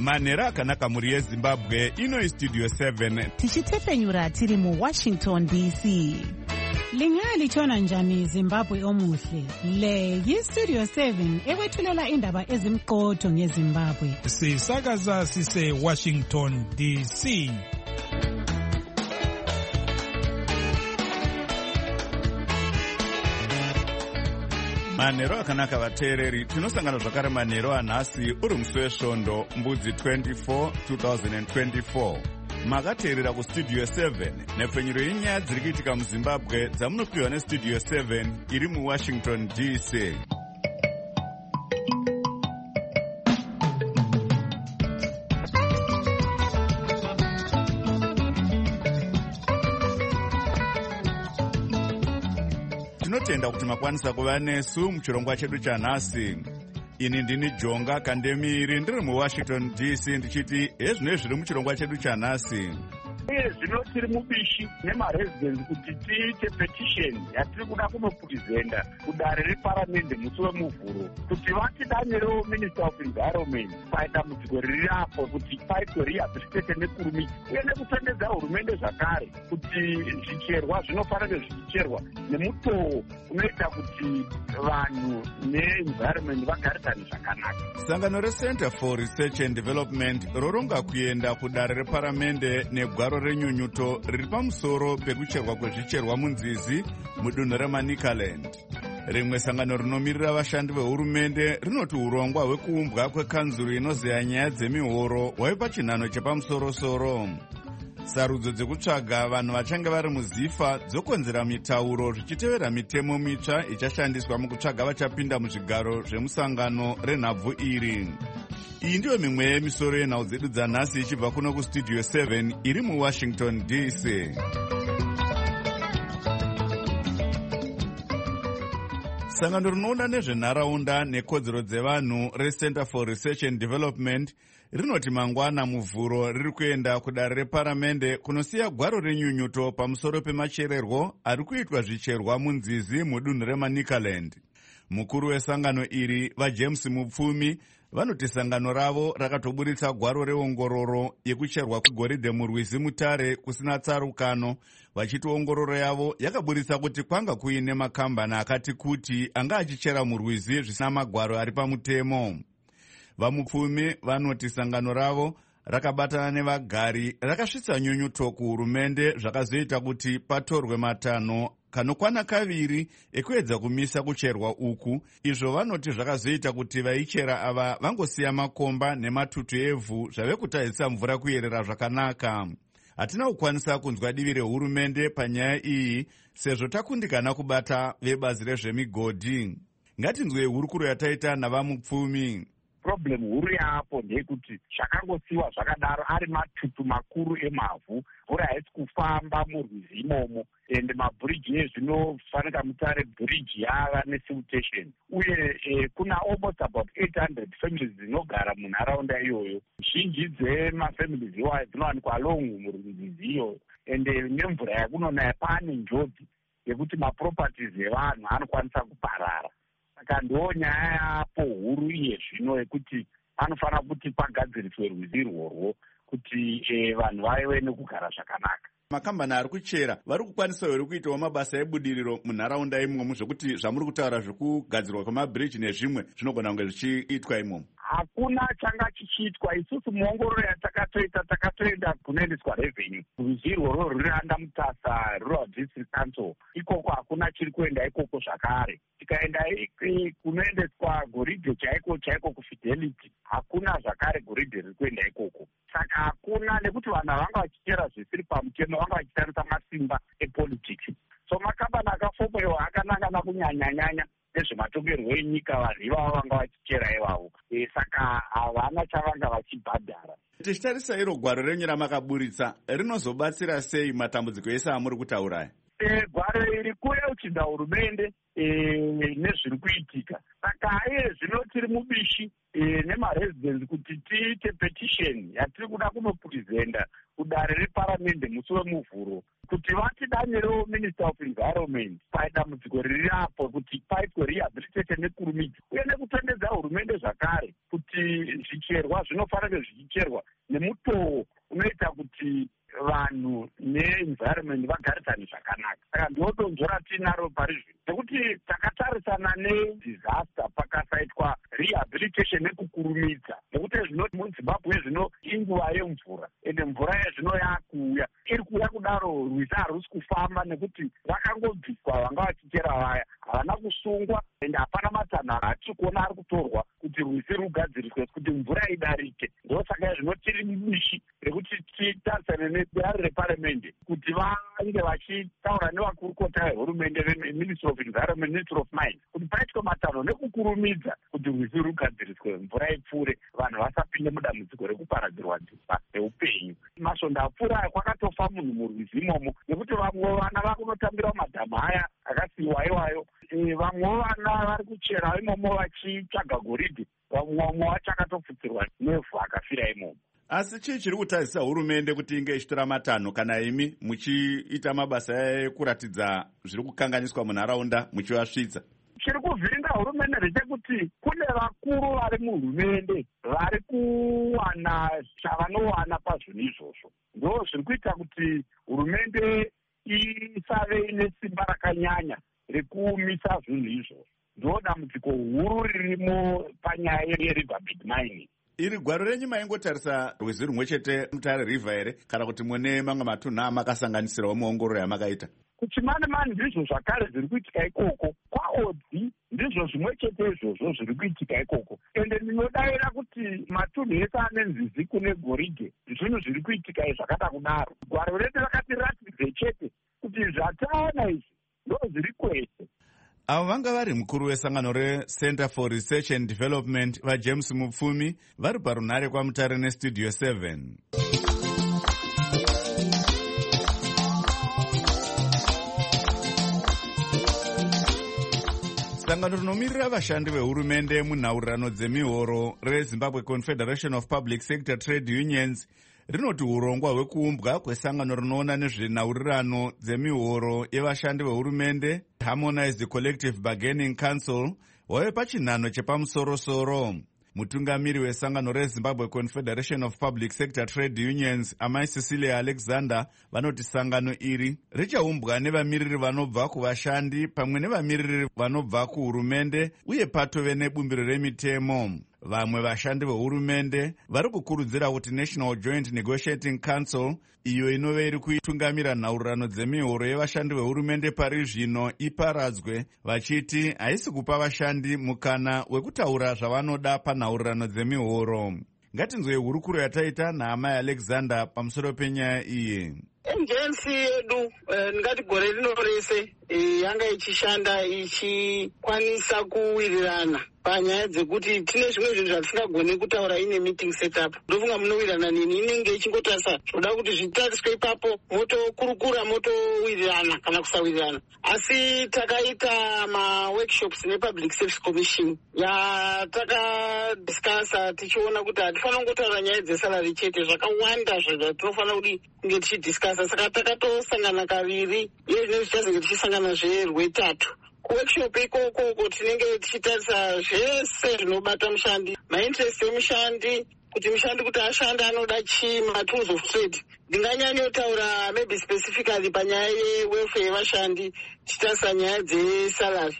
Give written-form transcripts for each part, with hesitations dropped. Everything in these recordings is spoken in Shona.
manhero akanaka mhuri yezimbabwe. Ino Studio 7 tichitepfenyura tiri muWashington DC. Lingalitshona njani Zimbabwe omuhle? Le yiStudio 7 ekwethulela indaba ezimqotho ngeZimbabwe. Sisakaza sise Washington DC. manhero akanaka vateereri, tinosangana zvakare manhero anhasi uri musi wesvondo mbudzi 24 2024. makateerera kustudio 7 nepfenyuro yenyaya dziri kuitika muzimbabwe dzamunopiwa nestudio 7 iri muwashington DC. tinotenda kuti makwanisa kuva nesu muchirongwa chedu chanhasi. Ini ndini Jonga Kandemiri, ndiri muWashington DC, ndichiti hezvino zviri muchirongwa chedu chanhasi. Zvino tiri mubishi nemaresidents kuti tiite petition yatiri kuda kunopurizenda kudare reparamende musi wemuvhuro kuti vatidanyirewo minister of environment padambudziko riri apo kuti paitwe rehabilitation nekurumidza uye nekutendedza hurumende zvakare kuti zvicherwa zvinofanira zvichicherwa nemutoo unoita kuti vanhu neenvironment vagarisane zvakanaka. Sangano reCenter for Research and Development roronga kuenda kudare reparamende negwaro renyunyuto riri pamusoro pekucherwa kwezvicherwa munzizi mudunhu reManicaland. Rimwe sangano rinomirira vashandi vehurumende rinoti urongwa hwekuumbwa kwekanzuru inozeya nyaya dzemihoro hwaiva pachinhano chepamusoro-soro. Sarudzo dzekutsvaga vanhu vachange vari muzifa dzokonzera mitauro zvichitevera mitemo mitsva ichashandiswa mukutsvaga vachapinda muzvigaro zvemusangano renhabvu iri. Iyi ndiyo mimwe yemisoro yenhau dzedu dzanhasi ichibva kuno kustudio 7 iri muWashington DC. Sangano rinoona nezvenharaunda nekodzero dzevanhu reCenter for Research and Development rinoti mangwana muvhuro riri kuenda kudare reparamende kunosiya gwaro renyunyuto pamusoro pemachererwo ari kuitwa zvicherwa munzizi mudunhu reManicaland. Mukuru wesangano iri vaJames Mupfumi vanoti sangano ravo rakatoburitsa gwaro reongororo yekucherwa kwegoridhe murwizi Mutare kusina tsarukano, vachiti ongororo yavo yakaburitsa kuti kwanga kuine makambani akati kuti anga achichera murwizi zvisina magwaro ari pamutemo. Vamupfumi vanoti sangano ravo rakabatana nevagari rakasvitsa nyunyuto kuhurumende zvakazoita kuti patorwe matanho kanokwana kaviri ekuedza kumisa kucherwa uku. Izvo vanoti zvakazoita kuti vaichera ava vangosiya makomba nematutu evhu zvave kutadzisa mvura kuyerera zvakanaka. Hatina kukwanisa kunzwa divi rehurumende panyaya iyi sezvo takundikana kubata vebazi rezvemigodhi. Ngatinzwe hurukuro yataita navamupfumi. Problem huru yaapo ndeyekuti zvakangosiyiwa zvakadaro ari matutu makuru emavhu, mvura haisi kufamba murwizi imomo, ende mabhiriji ezvinofanika Mutare bhiriji yava nesiltation, uye kuna almost about 800 families dzinogara munharaunda iyoyo. Zhinji dzemafamilies iwayo dzinowanikwa along murwizi iyoyo, ende nemvura yakunonaya pane njodzi yekuti maproperties evanhu anokwanisa kuparara. Saka ndo nyaya yapo huru iye zvino yekuti panofanira kuti pagadziriswe rwizi irworwo kuti vanhu vaive nekugara zvakanaka. Makambani ari kuchera vari kukwanisa here kuitawo mabasa ebudiriro munharaunda imomo zvekuti zvamuri kutaura zvekugadzirwa kwemabhiriji nezvimwe zvinogona kunge zvichiitwa imomo? Hakuna changa chichiitwa. Isusu muongororo yatakatoita takatoenda kunoendeswa revenue. Rwizi irworwo ruri anda Mutasa Rural District Council. Ikoko hakuna chiri kuenda ikoko zvakare. Tikaenda kunoendeswa goridhe chaiko kuFidelity, hakuna zvakare goridhe riri kuenda ikoko. Saka hakuna, nekuti vanhu vanga vachichera zvisiri pamutemo, vanga vachitambisa masimba epolitics. So makambani akafomoiwa akanangana kunyanya nezvematongerwo enyika, vanhu ivavo vanga vachichera ivavo. Saka havana chavanga vachibhadhara. Tichitarisa iro gwaro renyu ramakaburitsa rinozobatsira sei matambudziko ese amuri kutauraya? gwaro iri kuye uchinda hurumende nezviri kuitika. Saka iye zvino tiri mubishi nemaresidents kuti tiite petition yatiri kuda kunopurizenda kudare reparamende musi wemuvhuro kuti vatidanirewo minister of environment padambudziko riri apo kuti paitwe rehabilitation nekurumidza uye nekutendedza hurumende zvakare kuti zvicherwa zvinofanira zvichicherwa nemutoo unoita kuti vanhu neenvironment vagarisane zvakanaka. Saka ndodonzvo ratinaro pari zvino nekuti takatarisana nedisaster pakasaitwa rehabilitation nekukurumidza, nekuti zvino muzimbabwe zvino inguva yemvura ende mvura yezvino yakuuya iri kuuya kudaro rwizi harusi kufamba nekuti vakangobviswa vanga vachichera vaya havana kusungwa ende hapana matanho atiri kuona ari kutorwa kuti rwizi rugadziriswe kuti mvura idarike. Ndosaka zvino tiri mubishi rekuti titarisane nedare reparamende kuti vange vachitaura nevakurukota vehurumende veministry of environment, ministry of mines kuti paitwe matanho nekukurumidza kuti rwizi rugadziriswe mvura ipfuure vanhu vasapinde mudambudziko rekuparadzirwa dzimba neupenyu. Masvondo apfuura aya kwakatofa munhu murwizi imomo nekuti vamwe vana vakunotambira mumadhamu aya akasiiwa iwayo. Vamwe vana vari kuchera imomo vachitsvaga goridhe, vamwe vacho akatopfutsirwa nevhu akafira imomo. Asi chii chiri kutadzisa hurumende kuti inge ichitora matanho kana imi muchiita mabasa ekuratidza zviri kukanganiswa munharaunda muchivasvitsa? Chiri kuvhiringa hurumende ndechekuti kune vakuru vari muhurumende vari kuwana chavanowana pazvinhu izvozvo. Ndo zviri kuita kuti hurumende isave ine simba rakanyanya rekumisa zvinhu izvozvo. Ndo dambudziko huru ririmo panyaya yeriverbed mining. Iri gwaro renyu maingotarisa rwizi rumwe chete Mutare River here kana kuti mune mamwe matunhu amakasanganisirawo muongororo yamakaita? Kuchimani ndizvo zvakare zviri kuitika ikoko, kwaodzi ndizvo zvimwe chete izvozvo zviri kuitika ikoko. Ende ndinodavira kuti matunhu ese ane nzizi kune goridhe zvinhu zviri kuitika zvakada kudaro. Gwaro redu rakatiratidze chete kuti zvataona izvi ndo zviri kwese. Avo vanga vari mukuru wesangano reCenter for Research and Development vaJames Mupfumi vari parunhare kwaMutare neStudio 7. Sangano rinomirira vashandi vehurumende munhaurirano dzemihoro reZimbabwe Confederation of Public Sector Trade Unions rinoti urongwa hwekuumbwa kwesangano rinoona nezvenhaurirano dzemihoro yevashandi vehurumende Harmonized Collective Bargaining Council hwave pachinhano chepamusoro-soro. Mutungamiri wesangano reZimbabwe Confederation of Public Sector Trade Unions Amai Cecilia Alexander vanoti sangano iri richaumbwa nevamiriri vanobva kuvashandi pamwe nevamiriri vanobva kuhurumende uye patove nebumbiro remitemo. Vamwe vashandi vehurumende vari kukurudzira kuti National Joint Negotiating Council iyo inove iri kuitungamira nhaurirano dzemihoro yevashandi vehurumende pari zvino iparadzwe, vachiti haisi kupa vashandi mukana wekutaura zvavanoda panhaurirano dzemihoro. Ngatinzwe hurukuro yataita naamai Alexander pamusoro penyaya iyi. Agency yedu ngati gore rino rese yanga ichishanda ichikwanisa kuwirirana panyaya dzekuti tine zvimwe zvinhu zvatisingagoni kutaura ine meeting setup. Ndofunga munowirirana nini inenge ichingotarisa zvoda kuti zvitariswe ipapo motokurukura motowirirana kana kusawirirana. Asi takaita ma-workshops nePublic Service Commission yatakadiscasa tichiona kuti hatifanira kungotaura nyaya dzesalary chete, zvakawanda zvatinofanira kuti kunge tichidiscasa. Saka takatosangana kaviri, iye zvinenge tichazenge tichisangana rwetatu. Kuworkshop ikoko tinenge tichitarisa zvese zvinobata mushandi, mainterest emushandi, kuti mushandi kuti ashande anoda chii, matools of trade. Ndinganyanyotaura maybe specifically panyaya yewelfare yevashandi tichitarisa nyaya dzesalary.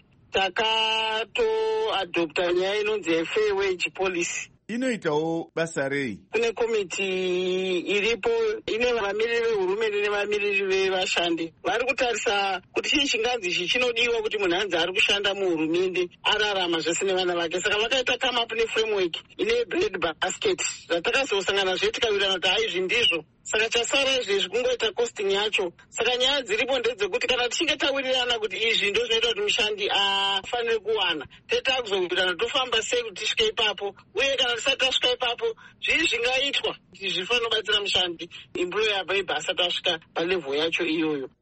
Takatoadopta nyaya inonzi fair wage policy. Inoitawo basa rei? Kune komiti iripo ine vamiriri vehurumende nevamiriri vevashandi vari kutarisa kuti chii chinganzi ichi chinodiwa kuti munhu anzi ari kushanda muhurumende ararama zvese nevana vake. Saka vakaita come up neframework ine bread basket zvatakazosangana zve tikawirirana kuti haizvi ndizvo. Saka chasara izvezvi kungoita costing yacho. Saka nyaya dziripo ndedzekuti kana tichinge tawirirana kuti izvi ndo zvinoita kuti mushandi afanire kuwana, tetakuzowirirana tofamba sei kuti tisvike ipapo, uye kana tisati tasvika ipapo zvii zvingaitwa kuti zvifanira kubatsira mushandi employer paibva asati asvika palevhel yacho iyoyo.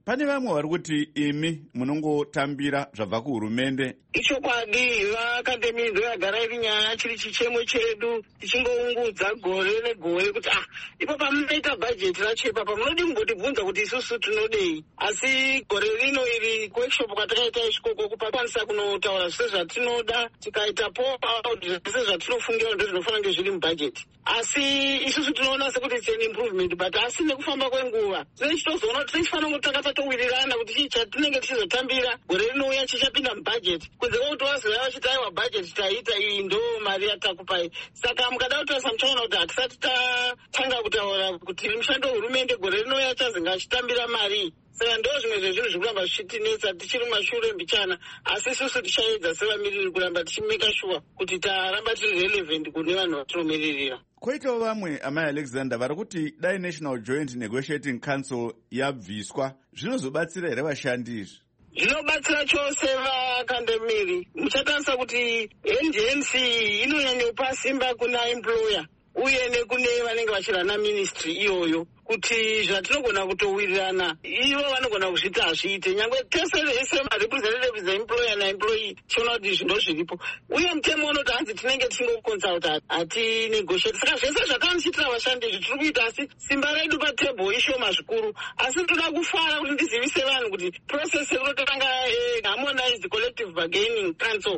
Pane vamwe vari kuti imi munongotambira zvabva kuhurumende. Ichokwadi vaakademi ndoyagara iri nyaya chiri chichemo chedu tichingoungudza gore negore kuti ipo pamunoita bhajeti racho ipapa munodi kungotibvunza kuti isusu tinodei. Asi gore rino iri workshop kwatakaita ichikoko kupakwanisa kunotaura zvese zvatinoda tikaita out zvese zvatinofungira ndo zvinofanira kunge zviri mubhajeti. Asi isusu tinoona sekuti it's an improvement but asi nekufamba kwenguva tinechitozoona kuti tichifanira kutanga tatowirirana kuti chii chatinenge tichizotambira gore rinouya chichapinda mubhajeti kunze kwekuti wazoya vachiti aiwa bhajeti taita iyi ndo mari yatakupai. Saka mukada kutarisa muchaona kuti hatisati tatanga kutaura kuti mushando wehurumende gore rinouya chazenge achitambira mari. Saka ndo zvimwe zvezvinhu zvikuramba zvichitinetsa tichiri mumashure mbichana asi isusu tichaedza sevamiriri kuramba tichimeka shuwa kuti taramba tiri relevant kune vanhu vatinomiririra. Koitawo vamwe amai Alexander vari kuti dai National Joint Negotiating Council yabviswa zvinozobatsira here vashandi izvi? Zvinobatsira chose vakandemiri. Muchatarisa kuti NGNC inonyanyopa simba kuna employer uye nekune vanenge vachirana ministry iyoyo kuti zvatinogona kutowirirana ivo vanogona kuzviti hazviite nyangwe tese vese marepresentatives employer naemployee tiona kuti zvindo zviripo uye mutemo unoti hanzi tinenge tichingoconsulta hatinegotiate. Saka zvese zvakanichitira vashandi izvi tiri kuita asi simba redu patebho ishoma zvikuru. Asi toda kufara kuti ndizivise vanhu kuti process yekunotanga harmonized collective bargaining council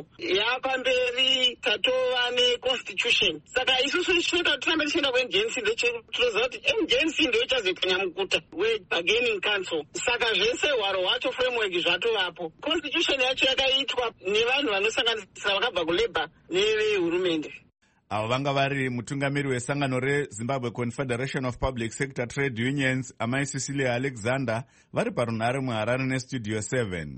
yapamberi tatova neconstitution. Saka isusu tinoda tirambe tichienda kuNGNC ndechetoziva kuti NGNC ndo ichazoita nyamukuta webargaining council. Saka zvese hwaro hwacho framework zvatovapo. Constitution yacho yakaitwa nevanhu vanosanganisira vakabva kulabor nevehurumende. Avo vanga vari mutungamiri wesangano reZimbabwe Confederation of Public Sector Trade Unions amai Cecilia Alexander vari parunhare muHarare nestudio 7.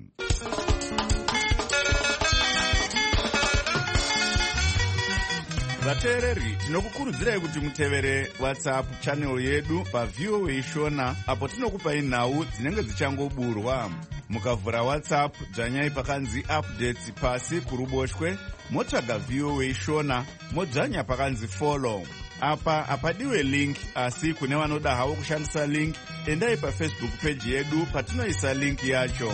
Vateereri, tinokukurudzirai kuti mutevere WhatsApp channel yedu paVOA Shona apo tinokupai nhau dzinenge dzichangoburwa. Mukavhura WhatsApp dzvanyai pakanzi updates pasi kuruboshwe motsvaga VOA Shona modzvanya pakanzi follow. Apa hapadiwe link asi kune vanoda havo kushandisa link endai paFacebook page yedu patinoisa link yacho.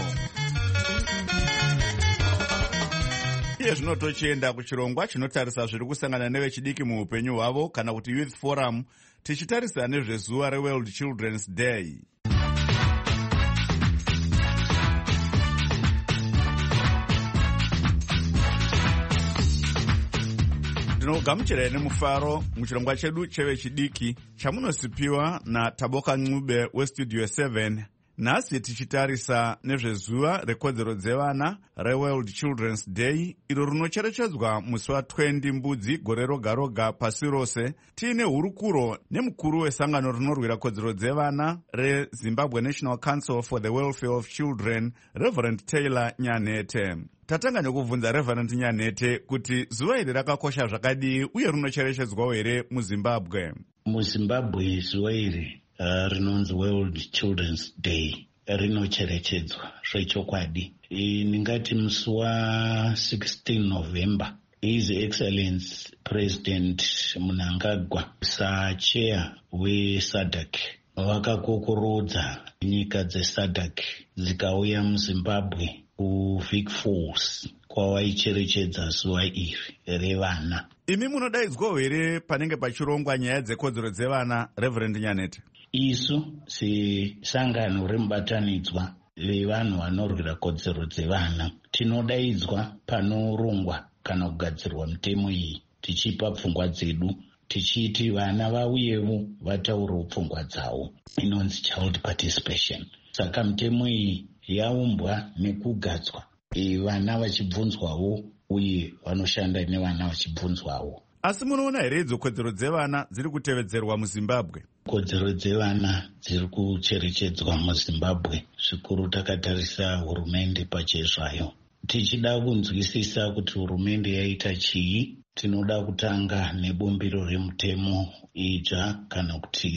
Iye zvino tochienda kuchirongwa chinotarisa zviri kusangana nevechidiki muupenyu hwavo kana kuti Youth Forum tichitarisa nezvezuva reWorld Children's Day. Ndinogamuchirai nemufaro muchirongwa chedu chevechidiki chamunosipiwa naTaboka Ncube westudio 7. Nhasi tichitarisa nezvezuva rekodzero dzevana reWorld Children's Day iro rinocherechedzwa musi wa20 mbudzi gore roga roga pasi rose. Tiine hurukuro nemukuru wesangano rinorwira kodzero dzevana reZimbabwe National Council for the Welfare of Children, Reverend Taylor Nyanete. Tatanga nekubvunza Reverend Nyanete kuti zuva iri rakakosha zvakadii uye rinocherechedzwawo here muZimbabwe. MuZimbabwe zuva iri rinonzi World Children's Day rinocherechedzwa zvechokwadi. Ndingati musi wa16 November His Excellency President Mnangagwa sachair weSADC vakakokorodza nyika dzeSADC dzikauya muZimbabwe kuVic Falls kwavaicherechedza zuva iri revana. Imi munodaidzwawo here panenge pachirongwa nyaya dzekodzero dzevana, Reverend Nyanete? Isu sesangano remubatanidzwa vevanhu vanorwira kodzero dzevana tinodaidzwa panorongwa kana kugadzirwa mitemo iyi tichipa pfungwa dzedu tichiti vana vauyevo vataurewo pfungwa dzavo, inonzi child participation. Saka mitemo iyi yaumbwa nekugadzwa vana vachibvunzwawo uye vanoshanda nevana vachibvunzwawo. Asi munoona here idzo kodzero dzevana dziri kutevedzerwa muZimbabwe? Kodzero dzevana dziri kucherechedzwa muZimbabwe zvikuru takatarisa hurumende pachezvayo. Tichida kunzwisisa kuti hurumende yaita chii, tinoda kutanga nebumbiro remutemo idzva kana kuti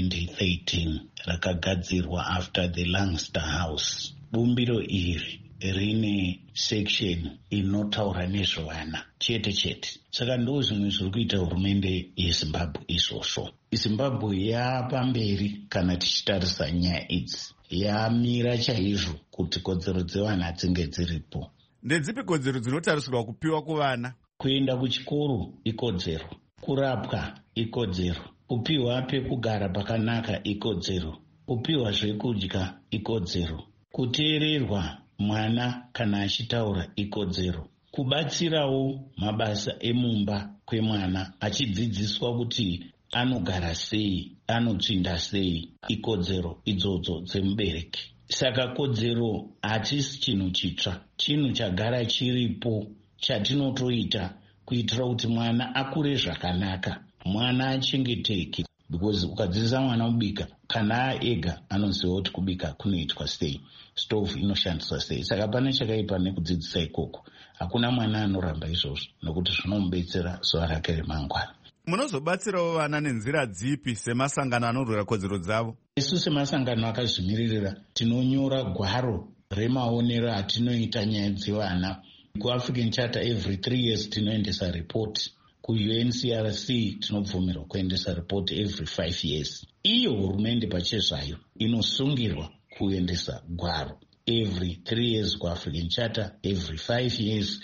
ra2013 rakagadzirwa after the Lancaster House. Bumbiro iri rine section inotaura nezvevana chete chete. Saka ndo zvimwe zviri kuita hurumende yeZimbabwe izvozvo. Zimbabwe yapamberi kana tichitarisa nyaya idzi. yamira chaizvo kuti kodzero dzevana dzinge dziripo. Ndedzipi kodzero dzinotarisirwa kupiwa kuvana? Kuenda kuchikoro ikodzero, kurapwa ikodzero, kupiwa pekugara pakanaka ikodzero, kupiwa zvekudya ikodzero, kuteererwa mwana kana achitaura ikodzero, kubatsirawo mabasa emumba kwemwana achidzidziswa kuti anogara sei, anotsvinda sei, ikodzero idzodzo dzemubereki. Saka kodzero hatisi chinhu chitsva, chinhu chagara chiripo chatinotoita kuitira kuti mwana akure zvakanaka, mwana achengeteke. Because ukadzidzisa mwana kubika, kana ega anoziva kuti kubika kunoitwa sei, stovu inoshandiswa sei. Saka pane chakaipa nekudzidzisa ikoko. Hakuna mwana anoramba izvozvo nokuti zvinomubetsera zuva rake remangwana. Munozobatsirawo vana nenzira dzipi semasangano anorwira kodzero dzavo? Isu semasangano akazvimiririra tinonyora gwaro remaonero atinoita nyaya dzevana. KuAfrican Charter every 3 years tinoendesa report. KuUNCRC tinobvumirwa kuendesa report every 5 years. Iyo hurumende pachezvayo inosungirwa kuendesa gwaro every 3 years kuAfrican Charter, every 5 years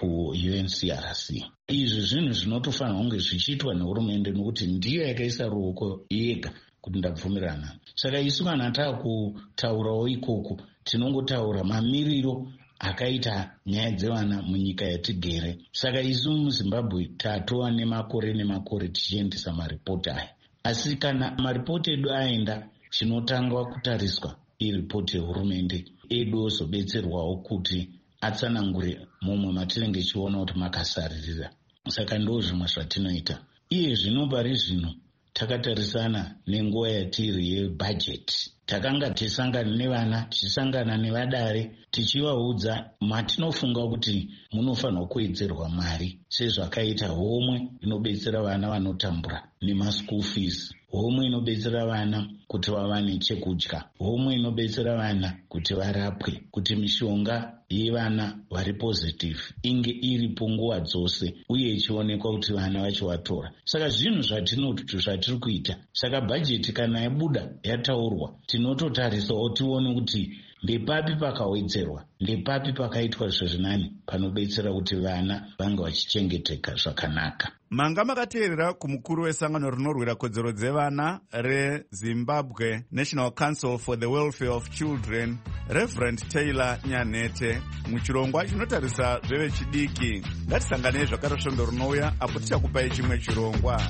kuUNCRC. Izvi zvinhu zvinotofanira kunge zvichiitwa nehurumende nokuti ndiyo yakaisa ruoko yega kuti ndabvumirana. Saka isu kana taakutaurawo ikoko tinongotaura mamiriro akaita nyaya dzevana munyika yatigere. Saka isu muZimbabwe tatova nemakore tichiendesa maripoti aya. Asi kana maripoti edu aenda, chinotangwa kutariswa iripoti yehurumende edu ozobetserwawo kuti atsanangure momwe matinenge chiona kuti makasaririra. Saka ndo zvimwe zvatinoita. Iye zvino pari zvino takatarisana nenguva yatiri yebhajeti. Takanga tisangana nevana, tichisangana nevadare, tichivaudza matinofunga kuti munofanirwa kuwedzerwa mari, sezvakaita homwe inobetsera vana vanotambura nemaschool fees, homwe inobetsera vana kuti vawane chekudya, homwe inobetsera vana kuti varapwe, kuti mishonga yevana vari positive inge iripo nguva dzose uye ichionekwa kuti vana vacho vatora. Saka zvinhu zvatiri kuita. Saka bhajeti kana yabuda yataurwa, tinototarisawo tione kuti ndepapi pakawedzerwa, ndepapi pakaitwa zvirinani panobetsera kuti vana vange vachichengeteka zvakanaka. Manga makateerera kumukuru wesangano rinorwira kodzero dzevana reZimbabwe National Council for the Welfare of Children, Reverend Taylor Nyanete, muchirongwa chinotarisa zvevechidiki. Ngatisanganei zvakare svondo rinouya apo tichakupai chimwe chirongwa.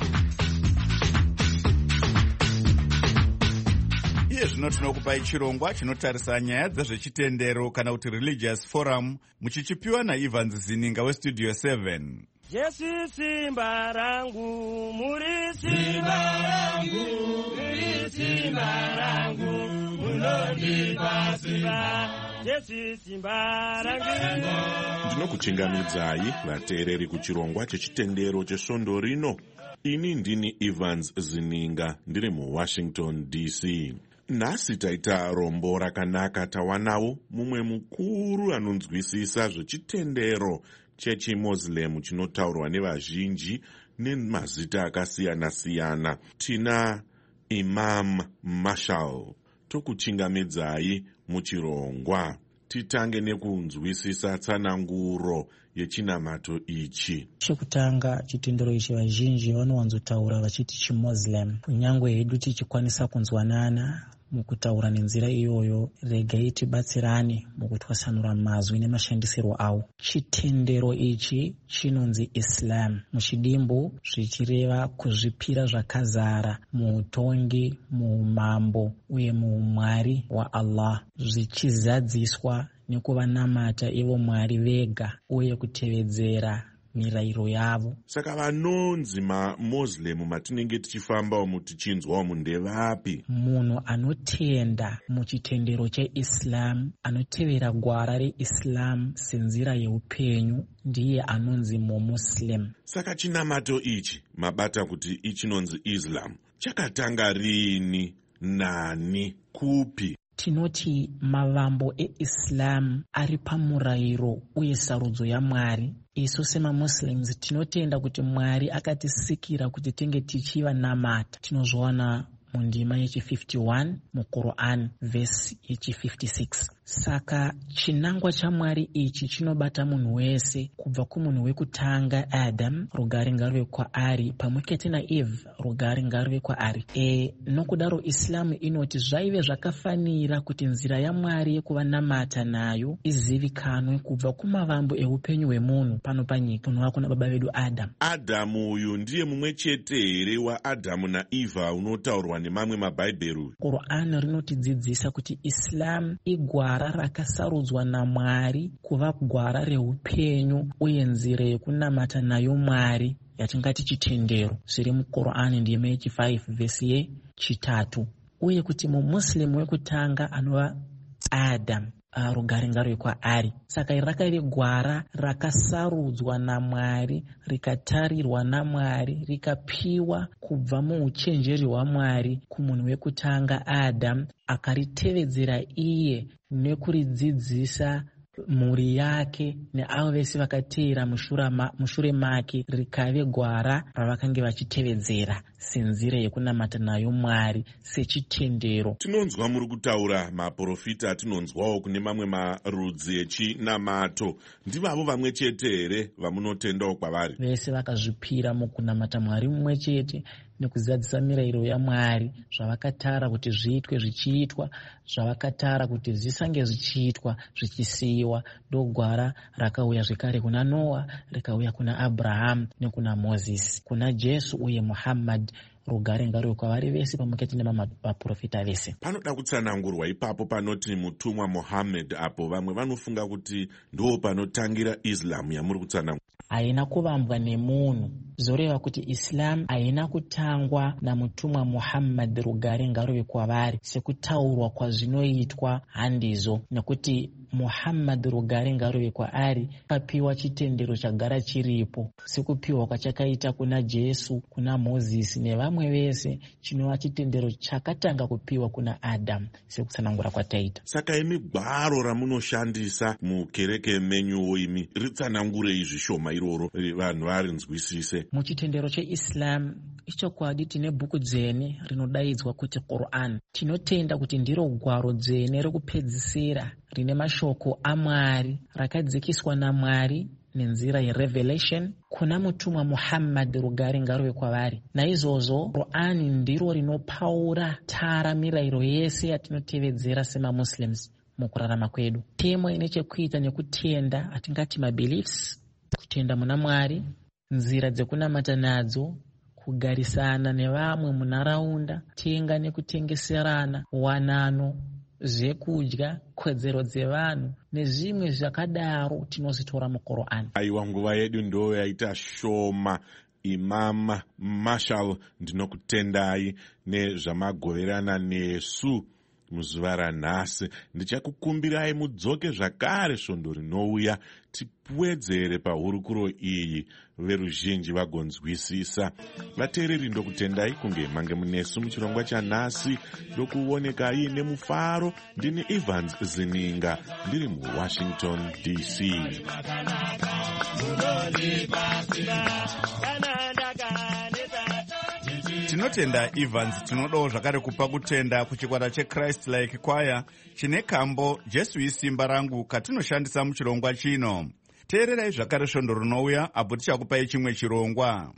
Iye zvino tinokupai chirongwa chinotarisa nyaya dzezvechitendero kana kuti religious forum, muchichipiwa naIvans Zininga weStudio 7. Jesu simba rangu, muri simba rangu, muri simba rangu, munondipa simba. Jesu simba rangu. Ndinokuchingamidzai vateereri kuchirongwa chechitendero chesvondo rino. Ini ndini Evans Zininga, ndiri muWashington DC. Nhasi taita rombo rakanaka tawanawo mumwe mukuru anonzwisisa zvechitendero chechiMuslim chinotaurwa nevazhinji nemazita akasiyana-siyana. Tina Imam Marshall. Tokuchingamidzai muchirongwa. Titange nekunzwisisa tsananguro yechinamato ichi. Chekutanga chitendero ichi vazhinji vanowanzotaura vachiti chiMuslim. Kunyangwe hedu tichikwanisa kunzwanana mukutaura nenzira iyoyo, regai tibatsirane mukutwasanura mazwi nemashandisirwo awo. Chitendero ichi chinonzi Islam, muchidimbu zvichireva kuzvipira zvakazara muutongi, muumambo uye muumwari waAllah, zvichizadziswa nekuvanamata ivo Mwari vega uye kutevedzera mirayiro yavo. Saka vanonzi maMuslim matinenge tichifambawo mutichinzwawo mundevapi? Munhu anotenda muchitendero cheIslam, anotevera gwara reIslam senzira yeupenyu, ndiye anonzi muMuslim. Saka chinamato ichi mabata kuti ichinonzi Islam chakatanga rini, nani, kupi? Tinoti mavambo eIslam ari pamurayiro uye sarudzo yaMwari. Isu semaMuslims tinotenda kuti Mwari akatisikira kuti tinge tichiva namata. Tinozviona mundima yechi51 muQur'an vhesi yechi56. Saka chinangwa chaMwari ichi chinobata munhu wese kubva kumunhu wekutanga Adam, rugare ngaruve kwaari, pamwechete naEve, rugare ngaruve kwaari. Nokudaro Islamu inoti zvaive zvakafanira kuti nzira yaMwari yekuvanamata nayo izivikanwe kubva kumavambo eupenyu hwemunhu pano panyika, munhu wako nababa vedu Adamu. Adamu uyu ndiye mumwe chete here waAdhamu naEvha unotaurwa nemamwe mabhaibheri? Qur'an rinotidzidzisa kuti Islam igwara rakasarudzwa naMwari kuva gwara reupenyu uye nzira yekunamata nayo Mwari yatingati chitendero, zviri muQur'an ndima yechi5 vhesi yechi3, uye kuti mumuslimu wekutanga anova Adam, rugare ngaruve kwaari. Saka iri rakaive gwara rakasarudzwa naMwari, rikatarirwa naMwari, rikapiwa kubva muuchenjeri hwaMwari kumunhu wekutanga Adam, akaritevedzera iye nekuridzidzisa mhuri yake neavo vese vakateera mushure make, rikave gwara ravakange vachitevedzera senzira yekunamata nayo Mwari sechitendero. Tinonzwa muri kutaura maprofita, tinonzwawo kune mamwe marudzi echinamato. Ndivavo vamwe chete here vamunotendawo kwavari? Vese vakazvipira mukunamata Mwari mumwe chete nekuzadzisa mirayiro yaMwari, zvavakatara kuti zviitwe zvichiitwa, zvavakatara kuti zvisange zvichiitwa zvichisiyiwa. Ndogwara rakauya zvekare kuna Noa, rikauya kuna Abrahamu nekuna Mozisi, kuna Jesu uye Muhammad, rugare ngaruve kwavari vese pamwechete nemaprofita vese. Panoda kutsanangurwa ipapo panoti mutumwa Muhammad, apo vamwe vanofunga kuti ndo panotangira Islam yamuri kutsanangura. Haina kuvambwa nemunhu, zoreva kuti Islam haina kutangwa namutumwa Muhammad, rugare ngaruve kwavari, sekutaurwa kwazvinoitwa handizo, nekuti Muhammad, rugare ngaruve kwaari, akapiwa chitendero chagara chiripo sekupiwa kwachakaita kuna Jesu, kuna Mozisi nevamwe vese, chinova chitendero chakatanga kupiwa kuna Adam sekutsanangura kwataita. Saka imi gwaro ramunoshandisa mukereke menyuwo imi ritsanangurei zvishoma iroro vanhu varinzwisise. Muchitendero cheIslam ichokwadi tine bhuku dzene rinodaidzwa kuti Qur'an. Tinotenda kuti ndiro gwaro dzene rekupedzisira rine mashoko aMwari, rakadzikiswa naMwari nenzira yerevelation kuna mutumwa Muhammad, rugare ngaruve kwavari. Naizvozvo Qur'an ndiro rinopaura tara mirayiro yese yatinotevedzera semamuslims mukurarama kwedu. Temo ine chekuita nekutenda, atingati mabeliefs, kutenda muna Mwari, nzira dzekunamata nadzo, kugarisana nevamwe munharaunda, tenga nekutengeserana, wanano, zvekudya, kodzero dzevanhu nezvimwe zvakadaro tinozitora muQur'an. Aiwa, nguva yedu ndo yaita shoma. Imam Marshall, ndinokutendai nezvamagoverana nesu muzuva ranhasi. Ndichakukumbirai mudzoke zvakare svondo rinouya, tipwedzere pahurukuro iyi, veruzhinji vagonzwisisa. Vateereri, ndokutendai kunge mange munesu muchirongwa chanhasi, ndokuonekai nemufaro. Ndini Evans Zininga, ndiri muWashington DC. Tinotenda Evans. Tinodawo zvakare kupa kutenda kuchikwata cheChrist Like Choir chine kambo Jesu isimba rangu katinoshandisa muchirongwa chino. Teererai zvakare svondo rinouya apo tichakupai chimwe chirongwa.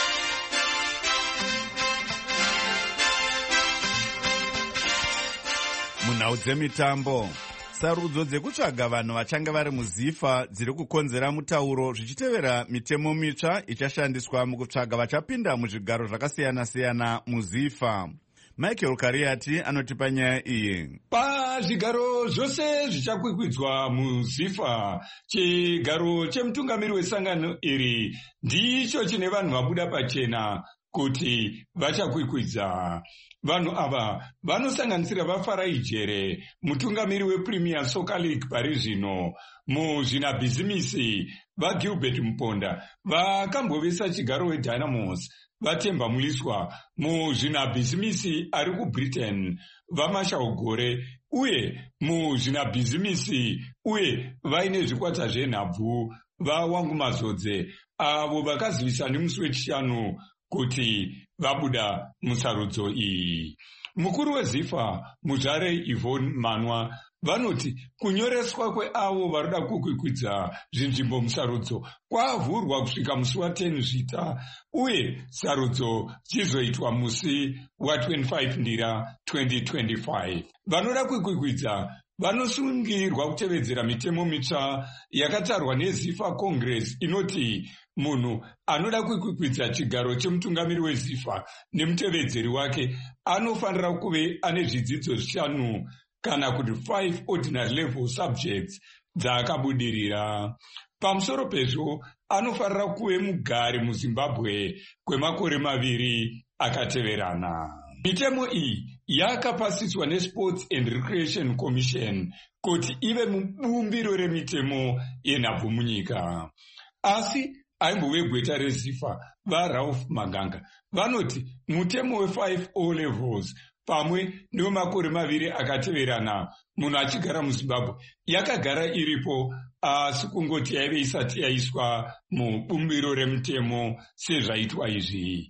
Munhau dzemitambo, sarudzo dzekutsvaga vanhu vachange vari muZIFA dziri kukonzera mutauro zvichitevera mitemo mitsva ichashandiswa mukutsvaga vachapinda muzvigaro zvakasiyana-siyana muZIFA. Michael Kariati anotipa nyaya iyi. Pazvigaro zvose zvichakwikwidzwa muZIFA, chigaro chemutungamiri wesangano iri ndicho chine vanhu vabuda pachena kuti vachakwikwidza. Vanhu ava vanosanganisira vaFarai Jere, mutungamiri wePremier Soccer League pari zvino, muzvinabhizimisi vaGilbert Muponda, vakambovesa chigaro weDynamos vaTemba Muliswa, muzvinabhizimisi ari kuBritain vaMashaugore, uye muzvinabhizimisi uye vaine zvikwata zvenhabvu vaWangu Mazodze, avo vakazivisa nemusi wechishanu kuti vabuda musarudzo iyi. Mukuru weZIFA Muzvare Yvonne Manwa vanoti kunyoreswa kweavo varoda kukwikwidza zvinzvimbo musarudzo kwavhurwa kusvika musi wa10 Zvita uye sarudzo chizoitwa musi wa25 Ndira 2025. Vanoda kukwikwidza vanosungirwa kutevedzera mitemo mitsva yakatarwa neZIFA Congress inoti munhu anoda kukwikwidza chigaro chemutungamiri weZIFA nemutevedzeri wake anofanira kuve ane zvidzidzo 5 kana kuti 5 ordinary level subjects dzaakabudirira. Pamusoro pezvo anofanira kuve mugari muZimbabwe kwemakore 2 akateverana. Mitemo iyi yakapasiswa neSports and Recreation Commission kuti ive mubumbiro remitemo yenhabvu munyika. Asi aimbove gweta reZIFA vaRalph Maganga vanoti mutemo we5 O levels pamwe newemakore 2 akateverana munhu achigara muZimbabwe yakagara iripo, asi kungoti yaive isati yaiswa mubumbiro remitemo sezvaitwa izvi.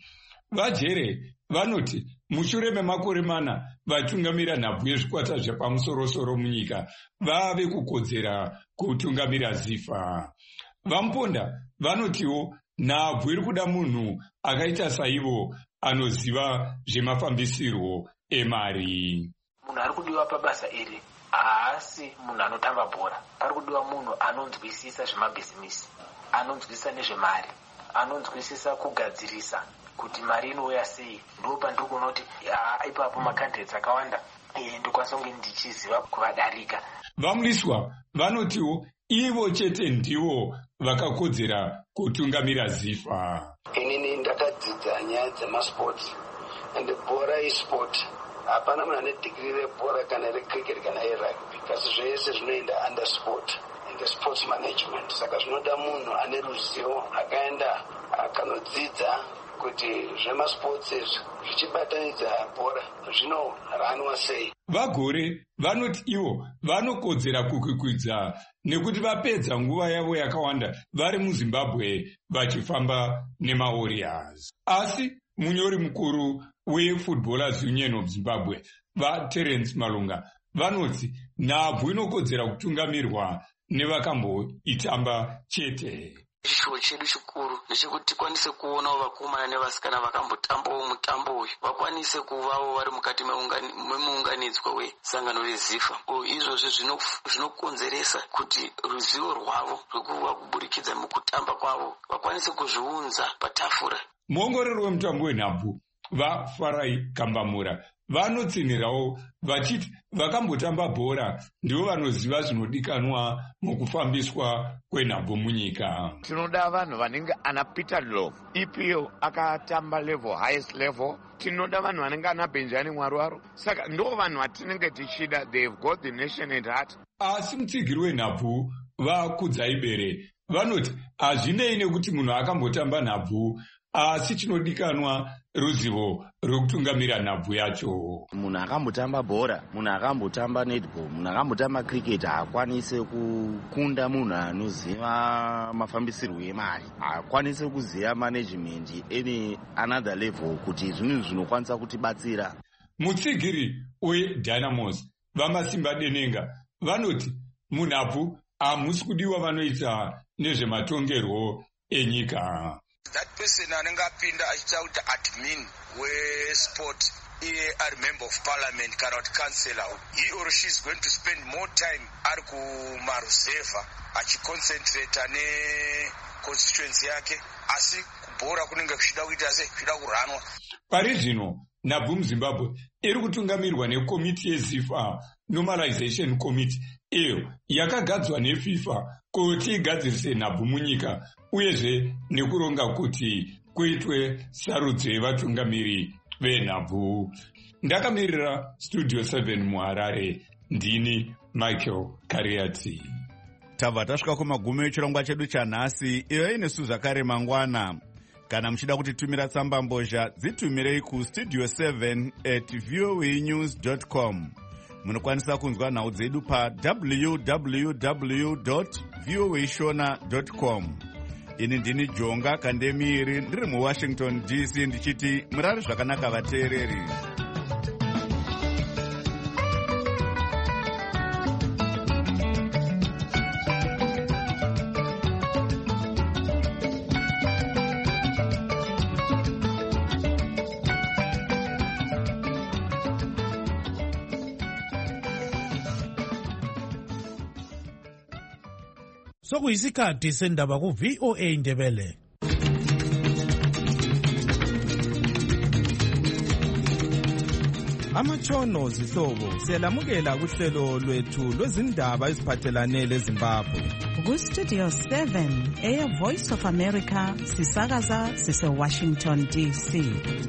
Vajere vanoti mushure memakore 4 vatungamira nhabvu yezvikwata zvepamusoro-soro munyika vave kukodzera kutungamira ZIFA. Vamuponda vanotiwo nhabvu iri kuda munhu akaita saivo anoziva zvemafambisirwo emari. Munhu ari kudiwa pabasa iri haasi munhu anotamba bhora. Pari kudiwa munhu anonzwisisa zvemabhizinisi, anonzwisisa nezvemari, anonzwisisa kugadzirisa kuti mari inouya sei. Ndo pandiri kuona kuti ipapo makandidates akawanda ndokwanisa kunge ndichiziva kuvadarika. Vamuliswa vanotiwo ivo chete ndivo vakakodzera kutungamira ZIFA. Inini ndakadzidza nyaya dzemasports and bhora isport. Hapana munhu ane digiri rebhora kana recricket kana erugby, kasi zvese zvinoenda under sport and sports management. Saka zvinoda munhu ane ruzivo akaenda akanodzidza kuti zvemasports izvi zvichibatanidza bhora zvinoranwa sei. Vagore vanoti ivo vanokodzera kukwikwidza nekuti vapedza nguva yavo yakawanda vari muZimbabwe vachifamba nemaWarriors. Asi munyori mukuru weFootballers Union of Zimbabwe vaTerence Malunga vanoti nhabvu inokodzera kutungamirwa nevakamboitamba chete. Chishuwo chedu chikuru ndechekuti tikwanise kuonawo vakomana nevasikana vakambotambawo mutambo uyu vakwanise kuvawo vari mukati memuunganidzwa wesangano reZIFA. Izvozvo zvinokonzeresa kuti ruzivo rwavo rwekuva kuburikidza mukutamba kwavo vakwanise kuzviunza patafura. Muongorori wemutambo wenhabvu vaFarai Kambamura vanotsinhirawo vachiti vakambotamba bhora ndivo vanoziva zvinodikanwa mukufambiswa kwenhabvu munyika. Tinoda vanhu vanenge ana Peter Love, EPO akatamba level, highest level. Tinoda vanhu vanenge ana Benjamin Mwarwaro. Saka ndo vanhu vatinenge tichida, they've got the nation at heart. Asi mutsigiri wenhabvu vaKudzaibere vanoti hazvinei nekuti munhu akambotamba nhabvu, asi chinodikanwa ruzivo rwekutungamira nhabvu yacho. Munhu akambotamba bhora, munhu akambotamba netball, munhu akambotamba cricket haakwanise kukunda munhu anoziva mafambisirwo emari, haakwanise kuziva management ene another level kuti zvinhu zvinokwanisa kutibatsira. Mutsigiri weDynamos vamasimba denenga vanoti munhabvu hamusi kudiwa vanoita nezvematongerwo enyika. That person anenge apinda achiita kuti admin wesport iye ari member of parliament kana kuti councillor, he or she is going to spend more time ari kumaruzeva achiconcentrate neconstituency yake, asi kubhora kunenge kuchida kuita sei, kuchida kuranwa. Pari zvino nhabvu muZimbabwe iri kutungamirwa nekomiti yeZIFA Normalization Committee iyo yakagadzwa neFIFA kuti igadzirise nhabvu munyika uyezve nekuronga kuti kuitwe sarudzo yevatungamiri venhabvu. Ndakamirira Studio 7 muHarare, ndini Michael Kariati. Tabva tasvika kumagumo echirongwa chedu chanhasi. Ivai nesu zvakare mangwana. Kana muchida kutitumira tsamba mbozha, dzitumirei kustudio7@voanews.com. Munokwanisa kunzwa nhau dzedu pa www.voashona.com. ini ndini Jonga Kandemiri ndiri muWashington DC ndichiti murari zvakanaka vateereri. Sokuyisikhathi sendaba ku VOA Ndebele. Amatshono zihlobo siyalamukela kuhlelo lwethu lwezindaba eziphathelane leZimbabwe. Ku Studio 7 Air Voice of America sisakaza sise Washington DC.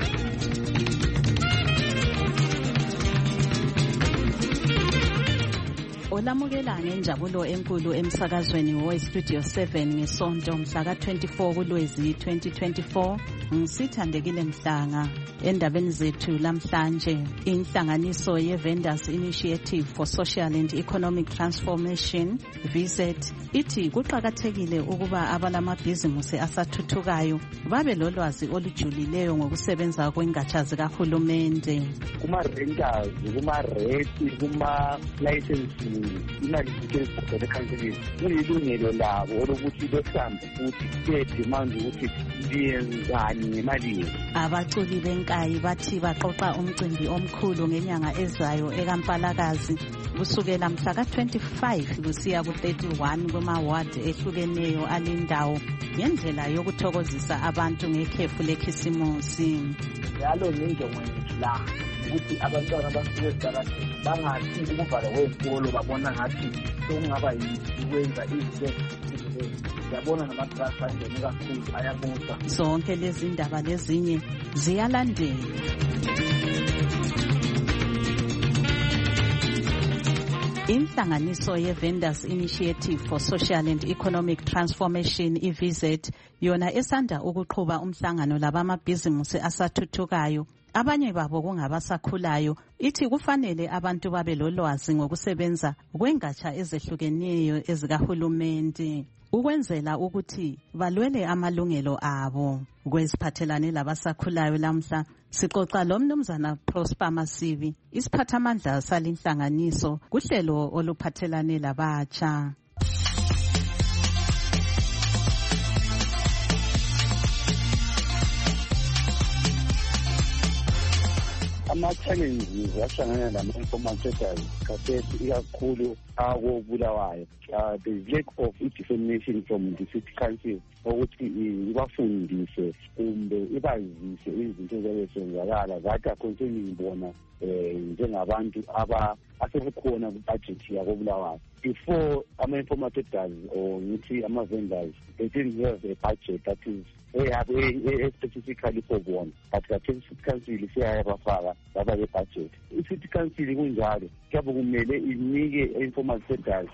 Olamukela ngenjabulo enkulu emsakazweni we-Studio 7 ngesonto mhla ka-24 kuLwezi 2024. Ngisithandekile Mhlanga. Endabeni zethu lamhlanje, inhlanganiso ye-Vendors Initiative for Social and Economic Transformation, VISET, ithi kuqakathekile ukuba abalamabhizimusi asathuthukayo babe lolwazi olujulileyo ngokusebenza kwengatsha zikahulumende. Kuma-rentals, kuma-rate, kuma-licensing, imali zikele ekhanseleni kulilungelo labo olokuthi besambe futhi bedemand ukuthi liyenzani ngemali yethu. Abaculi benkayi bathi baqoqa umcimbi omkhulu ngenyanga ezayo eKampalakazi kusukela mhla ka-25 kusiya ku-31 kuma-ward ehlukeneyo alindawo ngendlela yokuthokozisa abantu ngekhefu lekhisimusi. Yalo ngenjongo yethu la ukuthi abantwana basuke esitarateni bangathi ukuvala kwezikolo babona ngathi sokungaba yikwenza izinto yabona namatrust angene kakhulu ayabusa. Zonke lezi ndaba lezinye ziyalandela. Inhlanganiso ye-Vendors Initiative for Social and Economic Transformation, i-VISET, yona esanda ukuqhuba umhlangano labamabhizimusi asathuthukayo, abanye babo kungabasakhulayo, ithi kufanele abantu babe lolwazi ngokusebenza kwengatsha ezehlukeneyo ezikahulumende ukwenzela ukuthi balwele amalungelo abo. Kweziphathelane labasakhulayo lamhla sixoxa lomnumzana Prosper Masivi, isiphathamandla salinhlanganiso kuhlelo oluphathelane labatsha. Ama-challenges ahlangana nama-informal traders khathesi ikakhulu akobulawayo. The lack of dissemination from the city council ukuthi ibafundise kumbe ibazise izinto ezisenzakala zathi akhonseling bona njengabantu asebekhona kubudget yakobulawayo. Before ama-informal traders or ngithi ama-vendors, they didn't have a budget that is specifically for bona, but khathesi city council siyayabafaka baba be-budget. I-city council kunjalo kuyabe kumele inike informal traders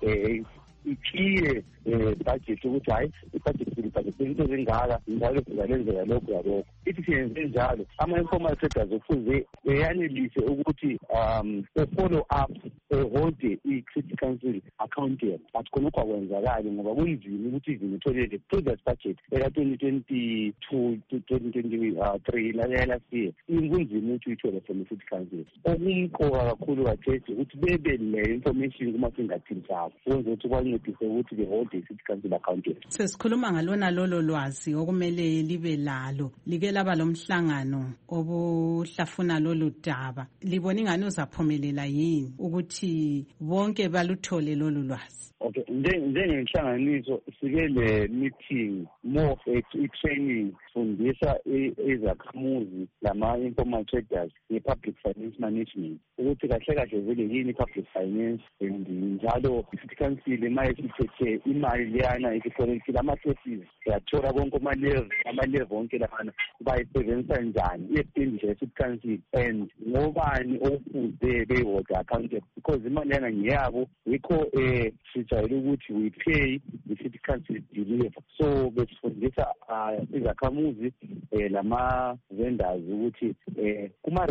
ikhile budget ukuthi hayi ibudget into ezingaka njalo sizalenzela lokho yalokho. Ithi siyenze njalo ama-informal traders kufuze beyanelise ukuthi follow up hold i-city council accountable, but khonokho akwenzakali ngoba kunzima ukuthi izini itholele previous budget eka-2022 to 2023 last year kunzima ukuthi uyithole from i-city council. Okumqoka kakhulu kathesi ukuthi bebe le-information kuma-fingertips abo ukwenza ukuthi kwancedise ukuthi behold i-city council accountable. Sesikhuluma ngalona lolo lwazi okumele libe lalo like laba lomhlangano obuhlafuna lolu daba, libona ingane uzaphumelela yini ukuthi bonke baluthole lolu lwazi? Okay, njengenhlanganiso sike le meeting more i-training fundisa izakhamuzi lama-informal traders ye-public finance management ukuthi kahle kahle vele yini i-public finance, and njalo i-city council ma isithethe imali leyana ikikolekile ama-cases yathola konke amaleve onke lana bayisebenzisa njani i-expenditure ye-city council and ngobani okufuze behold accountable because imali leyana ngeyabo yikho sijayele ukuthi we pay the city council deliver. So besifundisa izakhamuzi lama-vendors ukuthi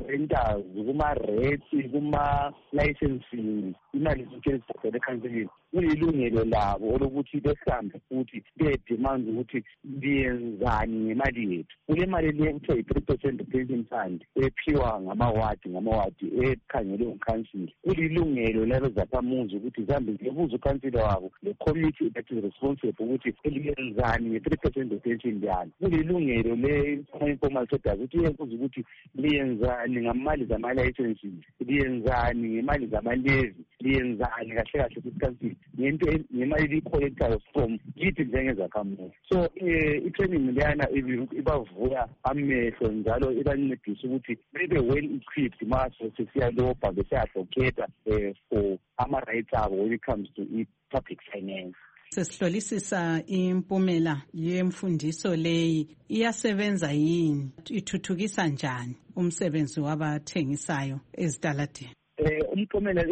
kuma-rentals, kuma-rates, kuma-licensing imali zonke ezibhekele ekhanseleni kulilungelo labo lokuthi behambe futhi bedemand ukuthi liyenzani ngemali yethu. Kule mali le kuthiwa yi-3% pension fund ephiwa ngamawadi ekhangelwe ukhansila. Kulilungelo labezakhamuzi ukuthi zihambe ziyebuza ukhansila wabo le-committee that is responsible ukuthi liyenzani nge-3% pension yalo. Kulilungelo le-informal sector ukuthi iyebuza ukuthi liyenzani ngamali zama-licenses, liyenzani ngemali zama-levy, liyenzani kahle kahle kusikhansila ngemali liyi-collectayo from kithi njengezakhamuzi. So i-training leyana ibavula amehlo njalo ibancedisa ukuthi bebe well equipped maso sesiyalobha besiyadvocata for ama-rights abo when it comes to public finance. Sesihlolisisa impumela yemfundiso leyi iyasebenza yini, ithuthukisa njani umsebenzi wabathengisayo ezitaladeni? Umphumela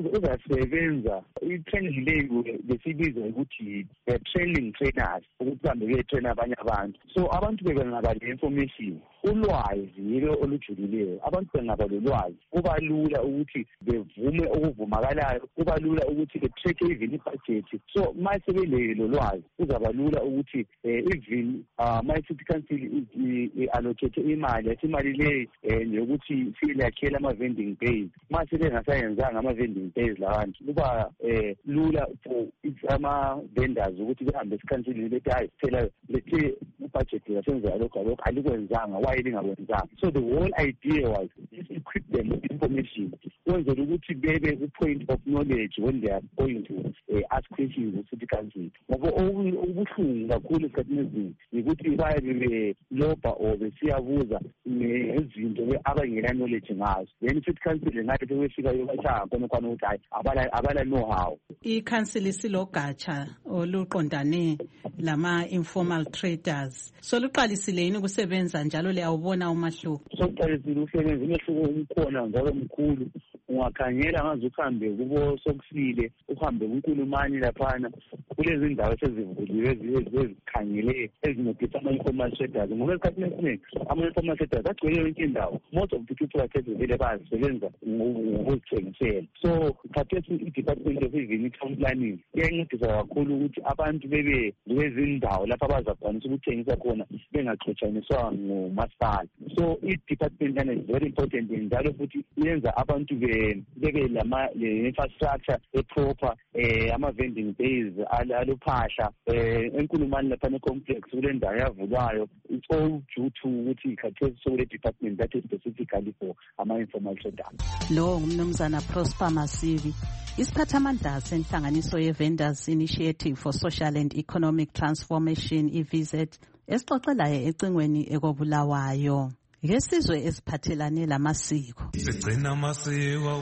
uzasebenza. I-training leyo besibiza ukuthi training trainers ukuthi bahambe beyetraina abanye abantu. So abantu bengaba le-information, ulwazi yilo olujulileyo. Abantu bengaba lolwazi kuba lula ukuthi bevume okuvumakayo, kuba lula ukuthi be-track even i-budget. So ma sebelelo lwazi kuzaba lula ukuthi even ma i-city council i-allocate imali yathi imali leyi yokuthi siyakhela ama-vending days. Ma sebengasayenzanga ama-vending days labantu kuba lula for ama-vendors ukuthi behambe esikhansilini bethi hayi phela lethe ibudget yasenza lokho alikwenzanga, why lingakwenzanga. So the whole idea was just equip them with information kwenzela ukuthi bebe ku-point of knowledge when they are going to ask questions ku-city council. Ngoba okubuhlungu kakhulu esikhathini eziningi yikuthi bayabe belobha or besiyabuza ngezinto abangela knowledge ngazo, then i-city council ngathi bewefika yobathanga khona ukuthi hayi abala know-how. I-council isilogatsha oluqondane lama-informal traders. So luqalisile yini ukusebenza njalo liyawubona umahluko? Sokuqalisile ukusebenza, umehluko umkhona njalo mkhulu. Ungakhangela ngaze uhambe kubo Sokusile, uhambe kuNkulumani laphana, kulezi ndawo sezivuliwe ezikhangele ezincedisa ama-informal traders. Ngoba esikhathini esiningi ama-informal traders agcwele yonke indawo. Most of the people vele bayasebenza ngokuzithengisela. So khathesi i-Department of Town Planning iyancedisa kakhulu ukuthi abantu bebe kwezindawo lapho abazakwanisa ukuthengisa khona bengaxotshaniswa ngumasipala. So i-department yana is very important njalo futhi yenza abantu bebe le-infrastructure eproper, ama-vending days aluphahla enkulumani lapha ne-complex kule ndawo yavulwayo. It's all due to ukuthi khathesi sokule department that is specifically for ama-informal traders. Lo ngumnumzana Prosper Masivi, isiphathamandla senhlanganiso ye-Vendors Initiative for Social and Economic Transformation, i-VZ, esixoxelayo ecingweni ekobulawayo. Ngesizwe esiphathelane lamasiko. Sigcina amasiko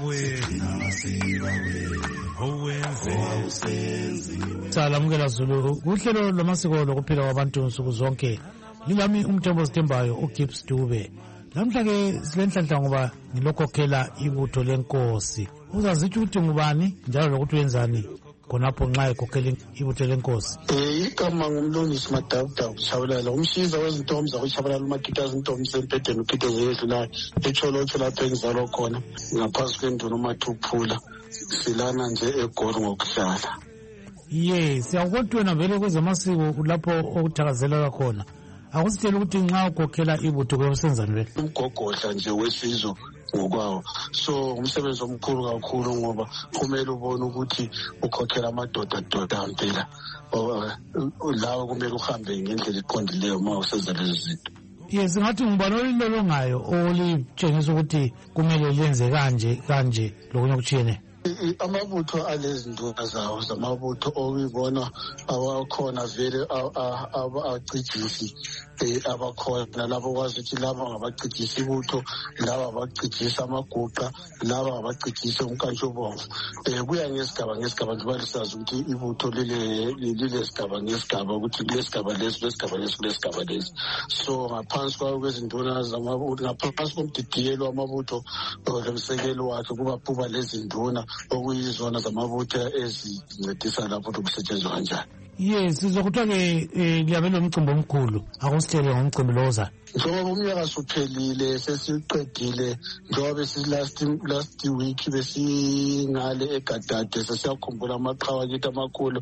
Salamukela Zulu. Uhlelo lwamasiko lokuphila kwabantu nsuku zonke. Lingami umthembu Sithembayo uGibbs Dube. Namhla-ke silenhlanhla ngoba ngilokhokhela ibutho lenkosi. Uzazitsho ukuthi ngubani njalo lokuthi wenzani khonapho nxa ekhokhela ibutho lenkosi? Igama ngumlungisi Madabudabu Chabalala, umsiza wezintombi zakuchabalala umakita zintombi sempedeni ukite zeyedlulayo echolotsho lapho engizalwa khona ngaphansi kwenduna uMathuphula silana nje eGoli ngokuhlala. Siyakubona wena vele kwezamasiko lapho okuthakazelelwa khona. Akusitshela ukuthi nxa ukhokhela ibutho kwesenzani vele? Umgogodla nje wesizwe ngokwawo. So umsebenzi omkhulu kakhulu ngoba kumele ubone ukuthi ukhokhela amadoda mpela. Lawo kumele uhambe ngendlela eqondileyo uma usenza lezi zinto. Singathi ngubani olilolongayo olitshengisa ukuthi kumele lenze kanje lokunye okuthiyene? Amabutho alezi nduna zawo zamabutho okuyibona abakhona vele abacijisi abakhona labo kwazi ukuthi laba ngabacijisa ibutho, laba abacijisa amaguqa, laba abacijisa umkantshubomvu. Kuya ngesigaba nje balisazi ukuthi ibutho lile sigaba ngesigaba ukuthi kulesigaba lesi. So ngaphansi kwezinduna zamabutho, ngaphansi komdidiyelo wamabutho lomsekelo wakhe kuba lezi nduna okuyizona zamabutho ezincedisa lapho ukusetshenzwa kanjani. Yes, sizokuthiwa-ke liyabe lomcimbi omkhulu akusitshele ngomcimbi lo ozayo. Njengoba umnyaka suphelile sesiqedile njengoba last week besingale eGadade sesiyakhumbula amaqhawe kithi amakhulu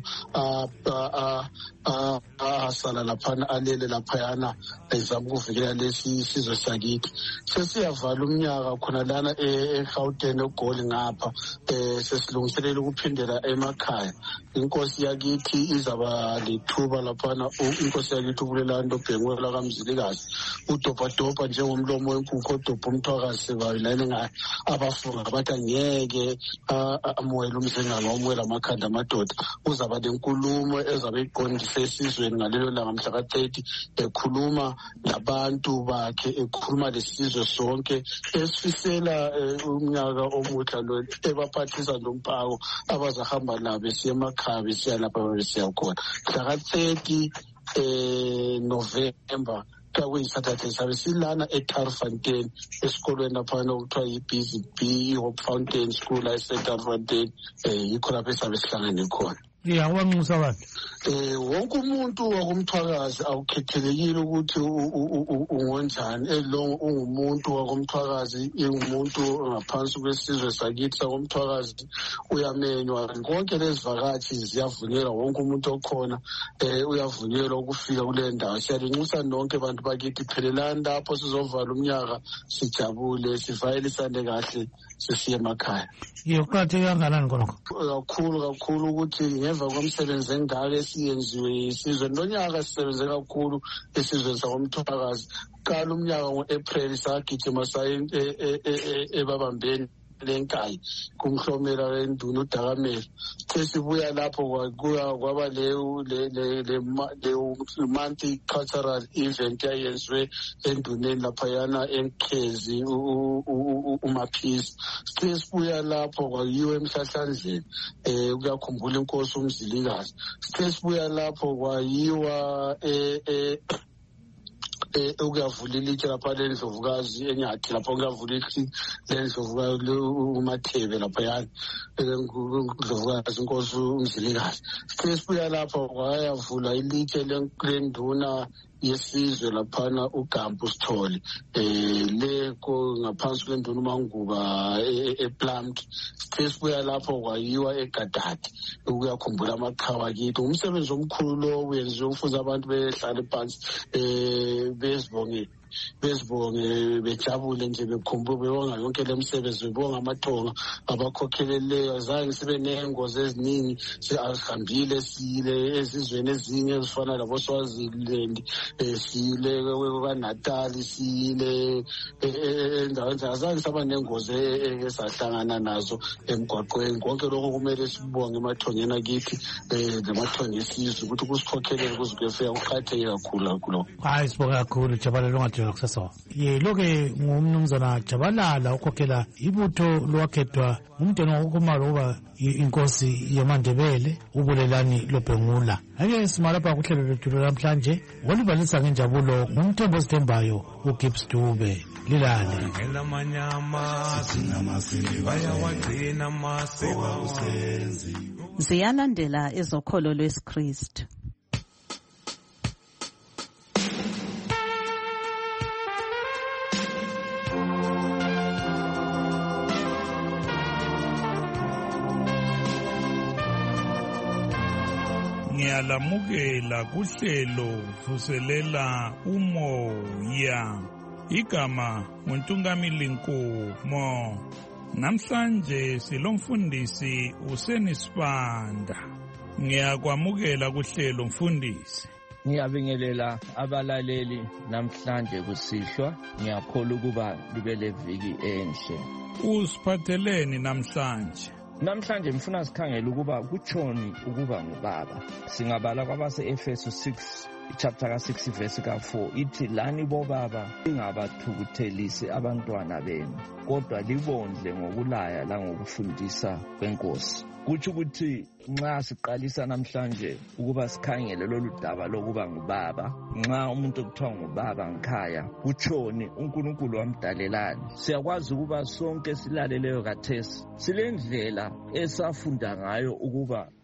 asala laphana alele laphayana ezama ukuvikela lesi sizwe sakithi. Sesiyavala umnyaka khona lana eGauteng eGoli ngapha sesilungiselela ukuphindela emakhaya. Inkosi yakithi izaba lithuba laphana, inkosi yakithi uBulelani Bhengwela kaMzilikazi udobhadobha njengomlomo wenkukhu odobha umthwakazi sebayilane ngayo abafunga bathi angeke amwele umzengalo wamwela amakhanda amadoda. Uzaba lenkulumo ezabe iqondise esizweni ngalelo langa mhla ka-30 ekhuluma labantu bakhe, ekhuluma lesizwe sonke, esifisela umnyaka omuhle lo, ebaphathisa nomphako abazahamba labo besiya emakhaya besiya lapha besiya khona. Mhla ka-30 November kuyisathathe sabe silana eTarfontein esikolweni laphana okuthiwa yi-BZB Hope Fountain School eseTarfontein, yikho lapho esabe sihlangene khona. Abanxusa abantu wonke umuntu wakumthwakazi awukhethelekile ukuthi ungonjani, elongo ungumuntu wakumthwakazi, ungumuntu ngaphansi kwesizwe sakithi sakumthwakazi uyamenywa. Konke lezivakathi ziyavunyelwa, wonke umuntu okhona uyavunyelwa ukufika kule ndawo. Siyalinxusa nonke bantu bakithi, phelelani lapho sizovala umnyaka sijabule, sivayelisane kahle, sisiye emakhaya. Kuqakatheke kangakanani khonokho? Kakhulu ukuthi ngemva komsebenzi engaka esiyenziwe isizwe lonyaka sisebenze kakhulu esizweni sakomthwakazi. Qala umnyaka ngo-April sagijima saye ebabambeni lenkayi kumhlomela wenduna uDakamela. Sesibuya lapho kwaba le multi-cultural event yayenziwe enduneni laphayana eNkhezi uMaphisi. Sesibuya lapho kwayiwa eMhlahlandleni ukuyakhumbula inkosi uMzilikazi. Sesibuya lapho kwayiwa ukuyavula ilitshe lapha leNdlovukazi eNyathi, lapho ukuyavula leNdlovukazi uMathebe laphayana Ndlovukazi inkosi uMzilikazi. Sesibuya lapho kwayavula ilitshe lenduna yesizwe laphana uGampu Sithole leko ngaphansi kwenduna uManguba ePlumd. Sesibuya lapho kwayiwa eGadade ukuyakhumbula amaqhawe akithi. Umsebenzi omkhulu lo wenziwe ukufuza abantu behlale phansi bezibonge bejabule nje bekhumbule bebonga yonke le misebenzi, bebonga amathonga abakhokheleleyo. Zange sibe nengozi eziningi, sihambile siyile ezizweni ezinye ezifana laboSwaziland, siyile kwaNatali, siyile endaweni azange saba nengozi esahlangana nazo emgwaqweni. Konke lokho kumele sibonge emathongeni akithi namathonga esizwe ukuthi kusikhokhelele kuze kuyefika. Kuqakatheke kakhulu. Hayi, sibonga kakhulu Jabalala ongathi kusasa. Lo-ke ngumnumzana Jabalala ukhokhela ibutho lowakhethwa ngumndeni wakukhumalo ukuba inkosi yamaNdebele uBulelani Bhengula. Ake simalapha kuhlelo lethu namhlanje olibalisa ngenjabulo ngumthembo osithembayo uGibbs Dube. Lilale ziyalandela ezokholo lwesiKristu. Ngiyalamukela kuhlelo vuselela umoya. Igama nguNtungamili Nkomo. Namhlanje silomfundisi uSenisibanda. Ngiyakwamukela kuhlelo mfundisi. Ngiyabingelela abalaleli namhlanje kusihlwa. Ngiyakholwa ukuba libe leviki enhle. Usiphatheleni namhlanje? Namhlanje ngifuna sikhangele ukuba kutshoni ukuba ngubaba. Singabala kwabase-Efesu 6 chapter ka-6 verse ka-4 ithi, lani bobaba lingabathukuthelisi abantwana benu, kodwa libondle ngokulaya langokufundisa kwenkosi. Kutsho ukuthi nxa siqalisa namhlanje ukuba sikhangele lolu daba lokuba ngubaba, nxa umuntu okuthiwa ngubaba ngikhaya kutshoni, uNkulunkulu wamdalelani. Siyakwazi ukuba sonke silaleleyo kathesi silendlela esafunda ngayo ukuba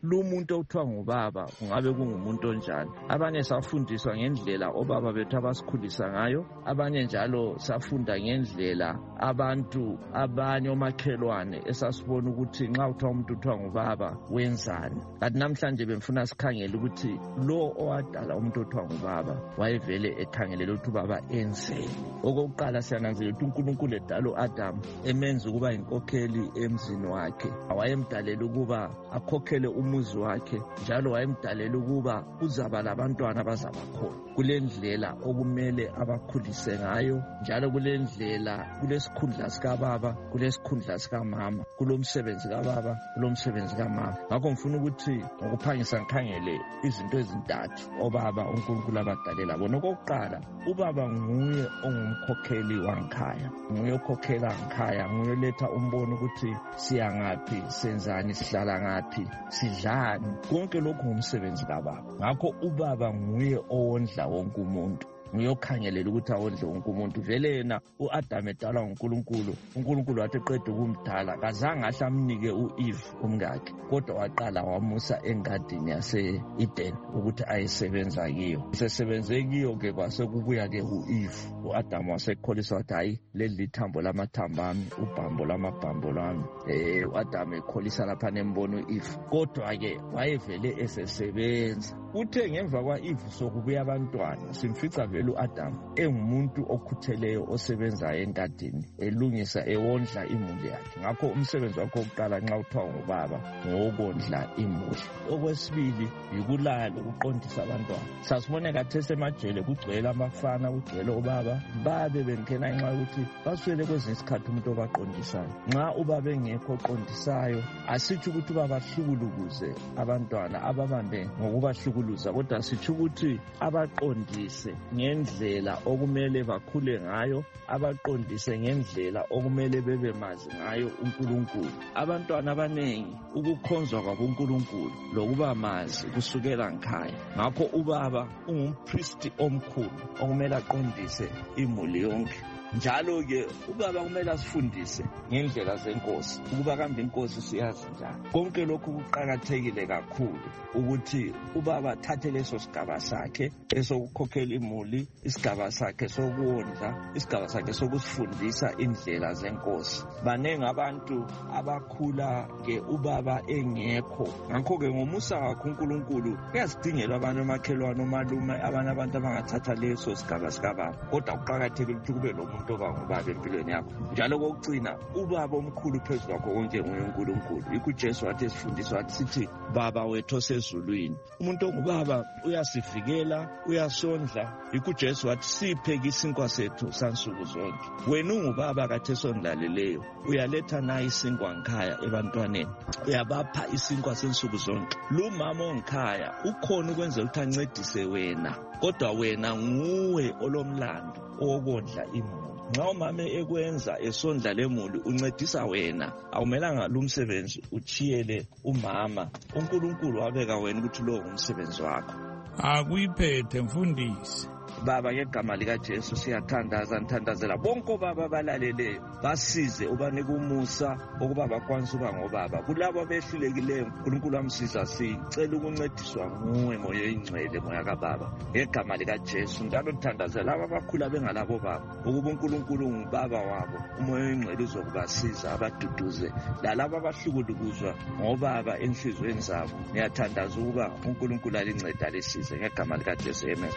lo muntu okuthiwa ngubaba kungabe kungumuntu onjani. Abanye safundiswa ngendlela obaba bethu abasikhulisa ngayo, abanye njalo safunda ngendlela abantu abanye omakhelwane esasibona ukuthi nxa kuthiwa umuntu kuthiwa ngubaba wenzani. Kanti namhlanje bemfuna sikhangele ukuthi lo owadala umuntu othiwa ngubaba wayevele ekhangelele ukuthi ubaba enzeni. Okokuqala siyananzelela ukuthi uNkulunkulu edala u-Adamu emenza ukuba inkokheli emzini wakhe, wayemdalela ukuba akhokhele umuzi wakhe, njalo wayemdalela ukuba uzaba labantwana abazabakhona. Kule ndlela okumele abakhulise ngayo, njalo kule ndlela kulesikhundla sikababa, kulesikhundla sikamama, kulomsebenzi kababa, kulomsebenzi kamama. Ngakho ngifuna ukuthi ngokuphangisa ngikhangele izinto ezintathu obaba uNkulunkulu abadalela bona. Okokuqala, ubaba nguye ongumkhokheli wangekhaya, nguye okhokhela ngekhaya, nguye letha umbono ukuthi siyangaphi, senzani, sihlala ngaphi, sidlani. Konke lokhu ngumsebenzi kababa. Ngakho ubaba nguye owondla wonke umuntu, ngiyokhangelela ukuthi awondle wonke umuntu. Vele yena u-Adamu edalwa nguNkulunkulu, uNkulunkulu wathi eqeda ukumdala kazange ahle amnike u-Eve umngakhe, kodwa waqala wamusa engadini yase-Eden ukuthi ayesebenza kiyo. Sesebenze kiyo-ke kwasekubuya-ke u-Eve, u-Adamu wasekholisa wathi hayi, leli lithambo lamathambo ami, ubhambo lamabhambo lami. U-Adamu ekholisa lapha nembona u-Eve, kodwa-ke wayevele esesebenza. Uthe ngemva kwa-Eve sokubuya abantwana, simfica vele u-Adamu engumuntu okhutheleyo osebenzayo engadini, elungisa, ewondla imuli yakhe. Ngakho umsebenzi wakhe wokuqala nxa uthiwa ngubaba ngowokondla imuli. Okwesibili yikulaya lokuqondisa abantwana. Sasibone khathesi emajele kugcwele amafana, kugcwele obaba babe bengena ngenxa yokuthi baswele kwezinye isikhathi umuntu obaqondisayo. Nxa ubaba engekho oqondisayo, asithi ukuthi ubaba ahlukuluze abantwana, ababambe ngokubahlukuluza, kodwa sithi ukuthi abaqondise ngendlela okumele bakhule ngayo, abaqondise ngendlela okumele bebe mazi ngayo uNkulunkulu. Abantwana abanengi ukukhonzwa kwabo uNkulunkulu lokuba mazi kusukela ngekhaya. Ngakho ubaba ungumpristi omkhulu okumele aqondise imuli yonke. Njalo-ke ubaba kumele asifundise ngendlela zenkosi, ukuba kambe inkosi siyazi njani. Konke lokhu kuqakathekile kakhulu ukuthi ubaba athathe leso sigaba sakhe esokukhokhela imuli, isigaba sakhe sokuwondla, isigaba sakhe sokusifundisa indlela zenkosi. Banengi abantu abakhula-ke ubaba engekho. Ngakho-ke ngomusa wakhe uNkulunkulu kuyasidingela abantu omakhelwane, omalume, abanye abantu abangathatha leso sigaba sikababa, kodwa kuqakathekile ukuthi kube lo muntu obangubaba empilweni yakho. Njalo kokugcina ubaba omkhulu phezu kwakho konke nguye uNkulunkulu. Yikho uJesu wathi esifundisa wathi sithi baba wethu osezulwini. Umuntu ongubaba uyasivikela, uyasondla. Yikho uJesu wathi siphe isinkwa sethu sansuku zonke. Wena ungubaba kade sondlaleleyo, uyaletha nayo isinkwa ngekhaya ebantwaneni, uyabapha isinkwa sensuku zonke. Lo mama ongekhaya ukhona ukwenza ukuthi ancedise wena, kodwa wena nguwe olomlando owokondla imuli. Nxa umama ekwenza esondla lemuli uncedisa wena, awumelanga lo msebenzi uchiyele umama. uNkulunkulu wabeka wena ukuthi lo ngumsebenzi wakho. Akuyiphethe mfundisi. Baba, ngegama likaJesu siyathandaza, nithandazela bonke obaba abalaleleyo, basize ubanike umusa ukuba bakwanise uba ngobaba. Kulabo abehlulekileyo uNkulunkulu amsiza, sicela ukuncediswa nguwe Moya Oyingcwele, Moya kaBaba, ngegama likaJesu. Njalo nithandazela labo abakhula bengalabo baba ukuba uNkulunkulu ngubaba wabo, uMoya Oyingcwele uzokubasiza abaduduze, lalabo abahlukuluzwa ngobaba enhlizweni zabo. Ngiyathandaza ukuba uNkulunkulu alincede alisize ngegama likaJesu, amen.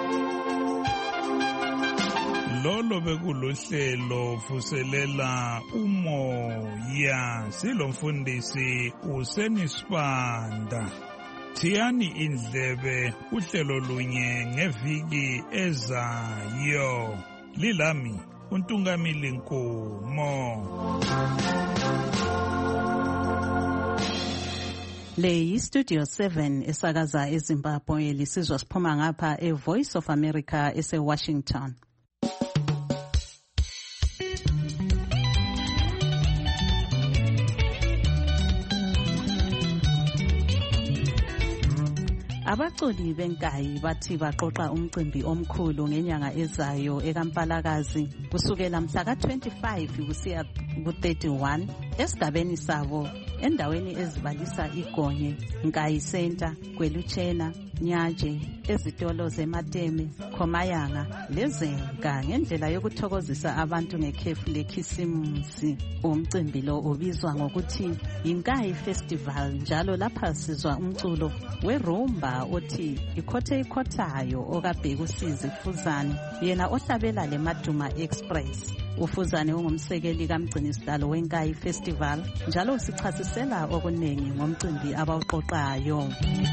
Lolo bekulohlelo vuselela umoya, silomfundisi uSenisibanda. Thiyani indlebe uhlelo lunye ngeviki ezayo. Lilami uNtungamili Nkomo. Le yiStudio 7 esakaza eZimbabwe, lisizwa siphuma ngapha eVoice of America eseWashington. Abaculi benkayi bathi baqoqa umcimbi omkhulu ngenyanga ezayo eKampalakazi kusukela mhla ka-25 kusiya ku-31 esigabeni sabo endaweni ezibalisa iGonye, Nkayi Center, Gwelutshena, Nyaje, ezitolo zeMateme, Khomayanga leZenga ngendlela yokuthokozisa abantu ngekhefu lekhisimusi. Umcimbi lo ubizwa ngokuthi Yinkayi Festival, njalo lapha sizwa umculo weRumba othi Ikhothe Ikhothayo okaBhekusizi Fuzane, yena ohlabela leMaduma Express. uFuzane ungumsekeli kaMgcinisidalo weNkayi Festival njalo usichasisela okuningi ngomcimbi abawuqoqayo.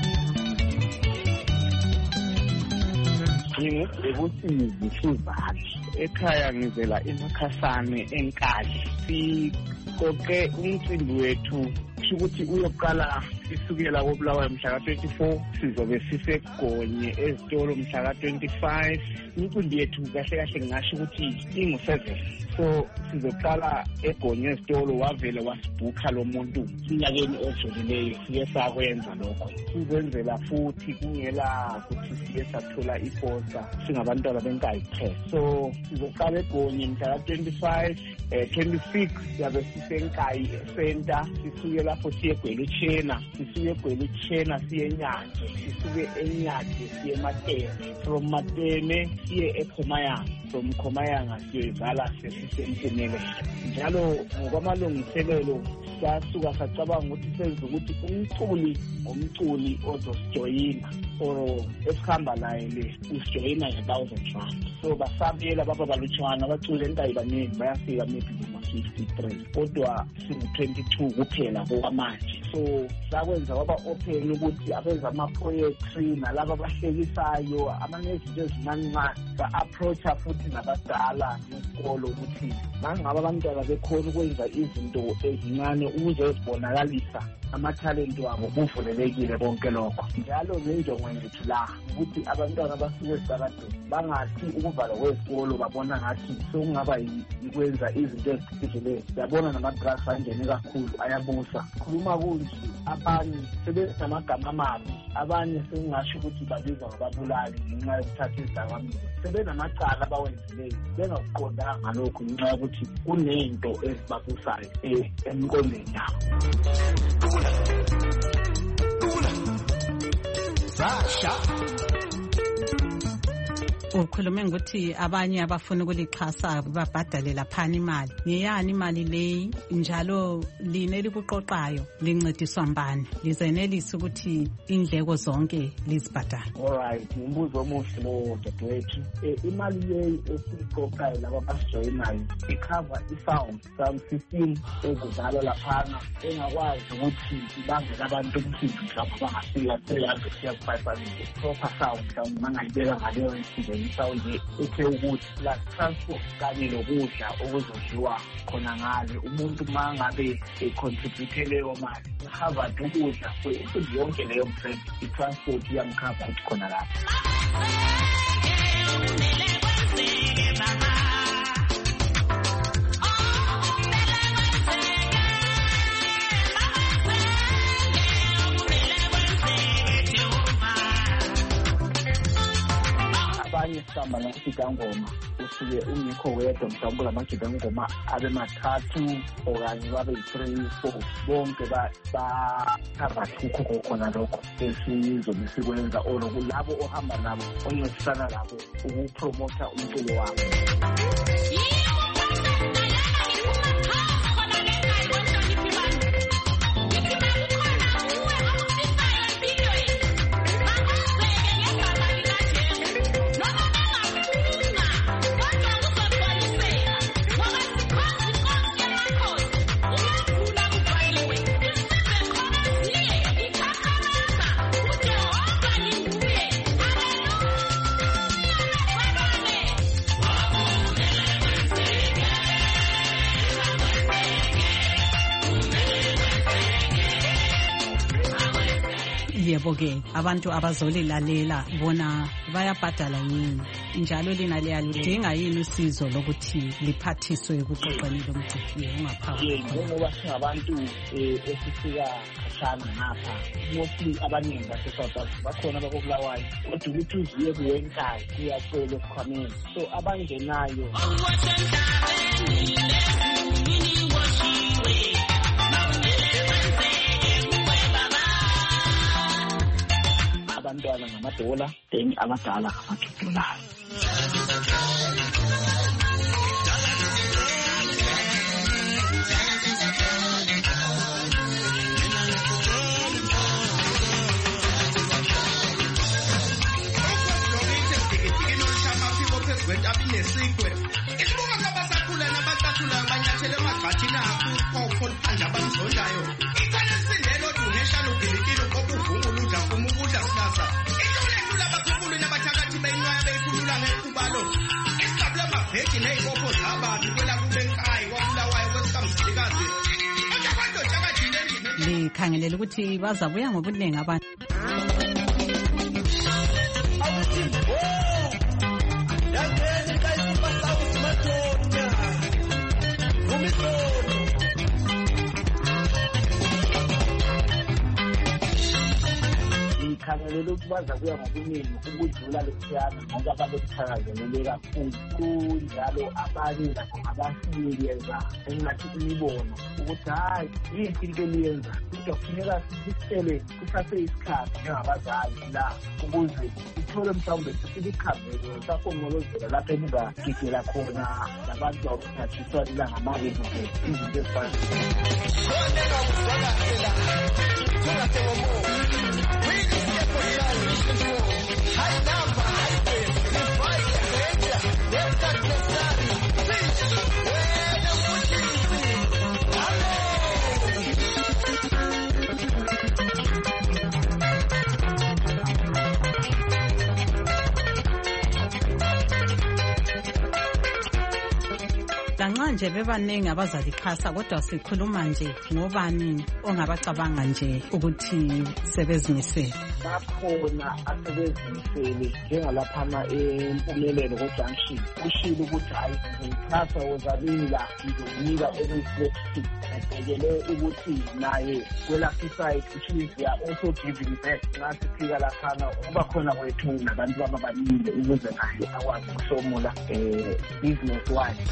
Ngingubhekusizi Fuzane, ekhaya ngizela eMakhasane eNkayi. Siqoqe umcimbi wethu ukuthi uyoqala isukela koBulawayo mhla ka-24, sizobe siseGonye ezitolo mhla ka-25. Imicimbi yethu kahle kahle ngingasho ukuthi ingu-7. So sizoqala eGonye ezitolo, wavele wasibhukha lo muntu enyakeni ojolileyo, siye sakwenza lokho. Sizenzela futhi kungela ukuthi siye sathola iposta singabantwana beNkayi Press. So sizoqala eGonye mhla ka-25, 26 siyabe siseNkayi Center, sisuke lapho siye Gwelutshena, sisuke eGwelutshena siye eNyaje, sisuke eNyaje siye eMateme, from Mateme siye eKhomayanga, from Khomayanga siyoyivala sesisempumelelo. Njalo ngokwamalungiselelo sasuka sacabanga ukuthi senze ukuthi umculi ozosijoyina or esihamba naye le usijoyina nge-1,000 so basabela baba balutshwana abaculi eNkayi baningi bayafika maybe kuma-53 kodwa singu-22 kuphela kokwamanje. So sakwenza kwaba open ukuthi abenza ama-poetry nalaba abahlekisayo amanezinto ezincane sa-approacha futhi nabadala nesikolo ukuthi mangaba abantwana bekhona ukwenza izinto ezincane ukuze zibonakalisa amathalenti wabo kuvulelekile konke lokho. Njalo ngenjongo yethu la ukuthi abantwana basuke esitaladeni bangathi ukuvala kwesikolo babona ngathi sokungaba yikwenza izinto eziphikileyo. Siyabona nama-drugs angene kakhulu ayabusa. Khuluma kunje abanye sebenamagama amabi, abanye sekungasho ukuthi babizwa ngababulali ngenxa yokuthatha izidakamizwa. Sebenamacala abawenzileyo bengakuqondanga lokhu ngenxa yokuthi kunento ezibabusayo emqondweni yabo. Sasha ukhulume ngokuthi abanye abafuna ukulixhasa babhadale laphana imali. Ngiyani imali leyi njalo line likuqoqayo lincediswa mbani lizenelisa ukuthi indleko zonke lizibhadale? Alright, umbuzo omuhle lo dadewethu. Imali leyi esiqoqayo laba basijoyinayo icover sound system ezidlala laphana engakwazi ukuthi ibangele abantu umsindo mhlawumbe bangafika 300-500 proper sound mhlawumbe mangayibeka ngaleyo nsimbi isawuye ethe ukuthi plus transport kanye nokudla okuzodliwa khona ngale. Umuntu mangabe econtribute leyo mali Harvard ukudla futhi yonke leyo msebenzi i-transport iyamkhava ukuthi khona lapho. Abanye sihamba namagidango usuke ungekho wedwa mhlawumbe lamagidango abe mathathu okanye babe 3-4 bonke bakhava thukho khona lokho esizobe sikwenza or kulabo ohamba nabo onyosana labo ukupromota umculo wabo. Yebo-ke abantu abazolilalela bona bayabhadala yini njalo lina liyaludinga yini usizo lokuthi liphathiswe ekuqoqeni lo mcimbi ungaphakathi? Ngoba singabantu esifika khatshana ngapha mostly abaningi base-South Africa bakhona abakoBulawayo kodwa ukuthi uziye kuweNkayi kuyacela esikhwameni so abangenayo abantwana ngamadola then abadala ngama-$2. Likhangelela ukuthi bazabuya ngobuningi abantu. Ngikhangelela ukuthi bazabuya ngobuningi ukudlula lesiyana ngoba babekuthakazelele kakhulu kunjalo abanye abasiyeza engathi imibono ukuthi hayi yinto into eliyenza kodwa kufuneka sisele kusase isikhathi njengabazali la ukuze sithole mhlawumbe silikhambele sakhongolozela lapho engingagigela khona nabantu abaphathiswa ilangamali izinto ezifana lanxa nje bebaningi abazalikhasa kodwa sikhuluma nje ngobani ongabacabanga nje ukuthi sebezimisele. Bakhona asebezimisele njengalaphana empumelelo ko-junction kushilo ukuthi hayi ngikhasa wozalila ngizonika eku-flexi ebhekele ukuthi naye kwelaphiside which means we are also giving back. Ngathi fika laphana uba khona kwethu nabantu ababalile ukuze naye akwazi ukuhlomula business wise.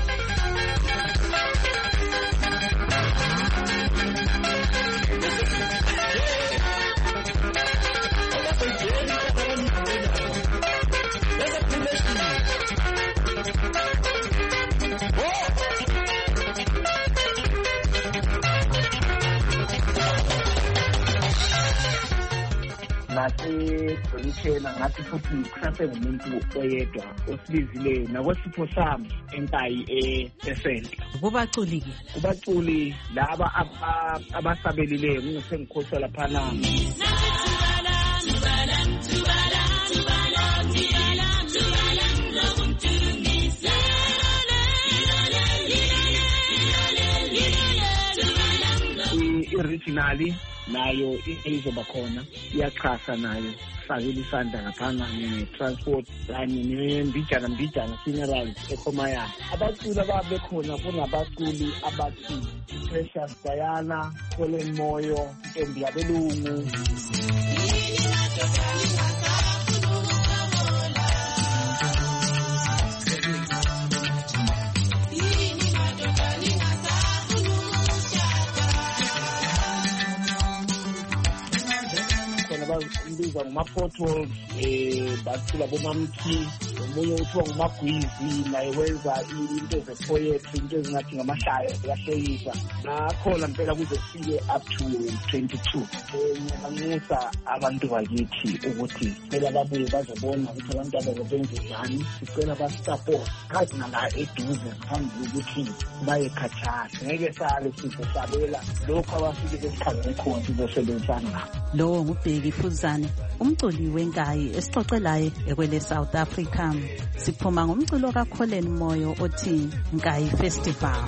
Nasedolishena ngathi futhi kusase ngumuntu oyedwa osibizile nakwesipho sami enkayi esenta. Kubaculi laba abasabelileyo ngisengikhohlwa laphana. Originally nayo izoba khona iyachasa nayo fakela isandla ngaphana ne-transport kanye nembijana funerals ekhomaya. Abaculi ababekhona kunabaculi abathi Precious Diana, Colin Moyo, Ntombi Yabelungu. Mbiza nguma-potholes bacula bomamthi omunye uthiwa ngumagwizi naye wenza into ze-poetry into ezingathi ngamahlaya zikahlekisa nakhona mpela kuze kufike up to 22. Ngiyabanxusa abantu bakithi ukuthi phela babuye bazobona ukuthi abantu abazobenza njani. Sicela basisupport kazi nala eduze ngaphambi kokuthi baye khatshana. Ngeke sale sizosabela lokhu abafike besikhangele khona sizosebenzisana nabo. Lowo ngubheki Phuzane umculi wenkayi esixoxelayo ekwele South Africa. Siphuma ngomculo kaColin Moyo othi Nkayi Festival.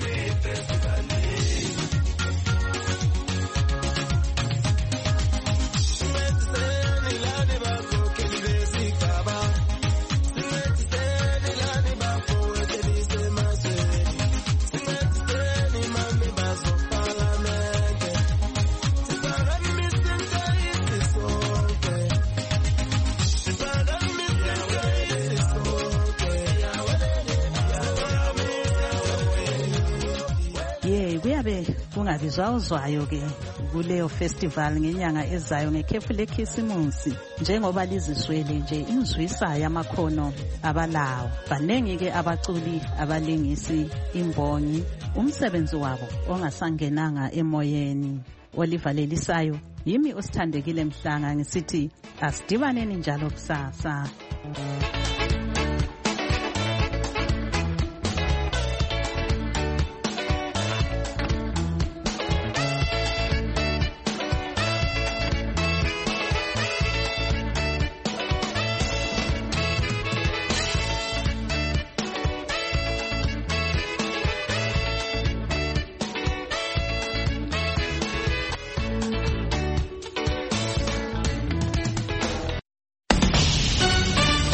ungabizwa uzwayo ke kuleyo festival ngenyanga ezayo ngekhefu lekhisimusi, njengoba liziswele nje inzwisa yamakhono abalawo. Baningi ke abaculi, abalingisi, imbongi, umsebenzi wabo ongasangenanga emoyeni. Olivalelisayo yimi usithandekile Mhlanga ngisithi asidibaneni njalo kusasa.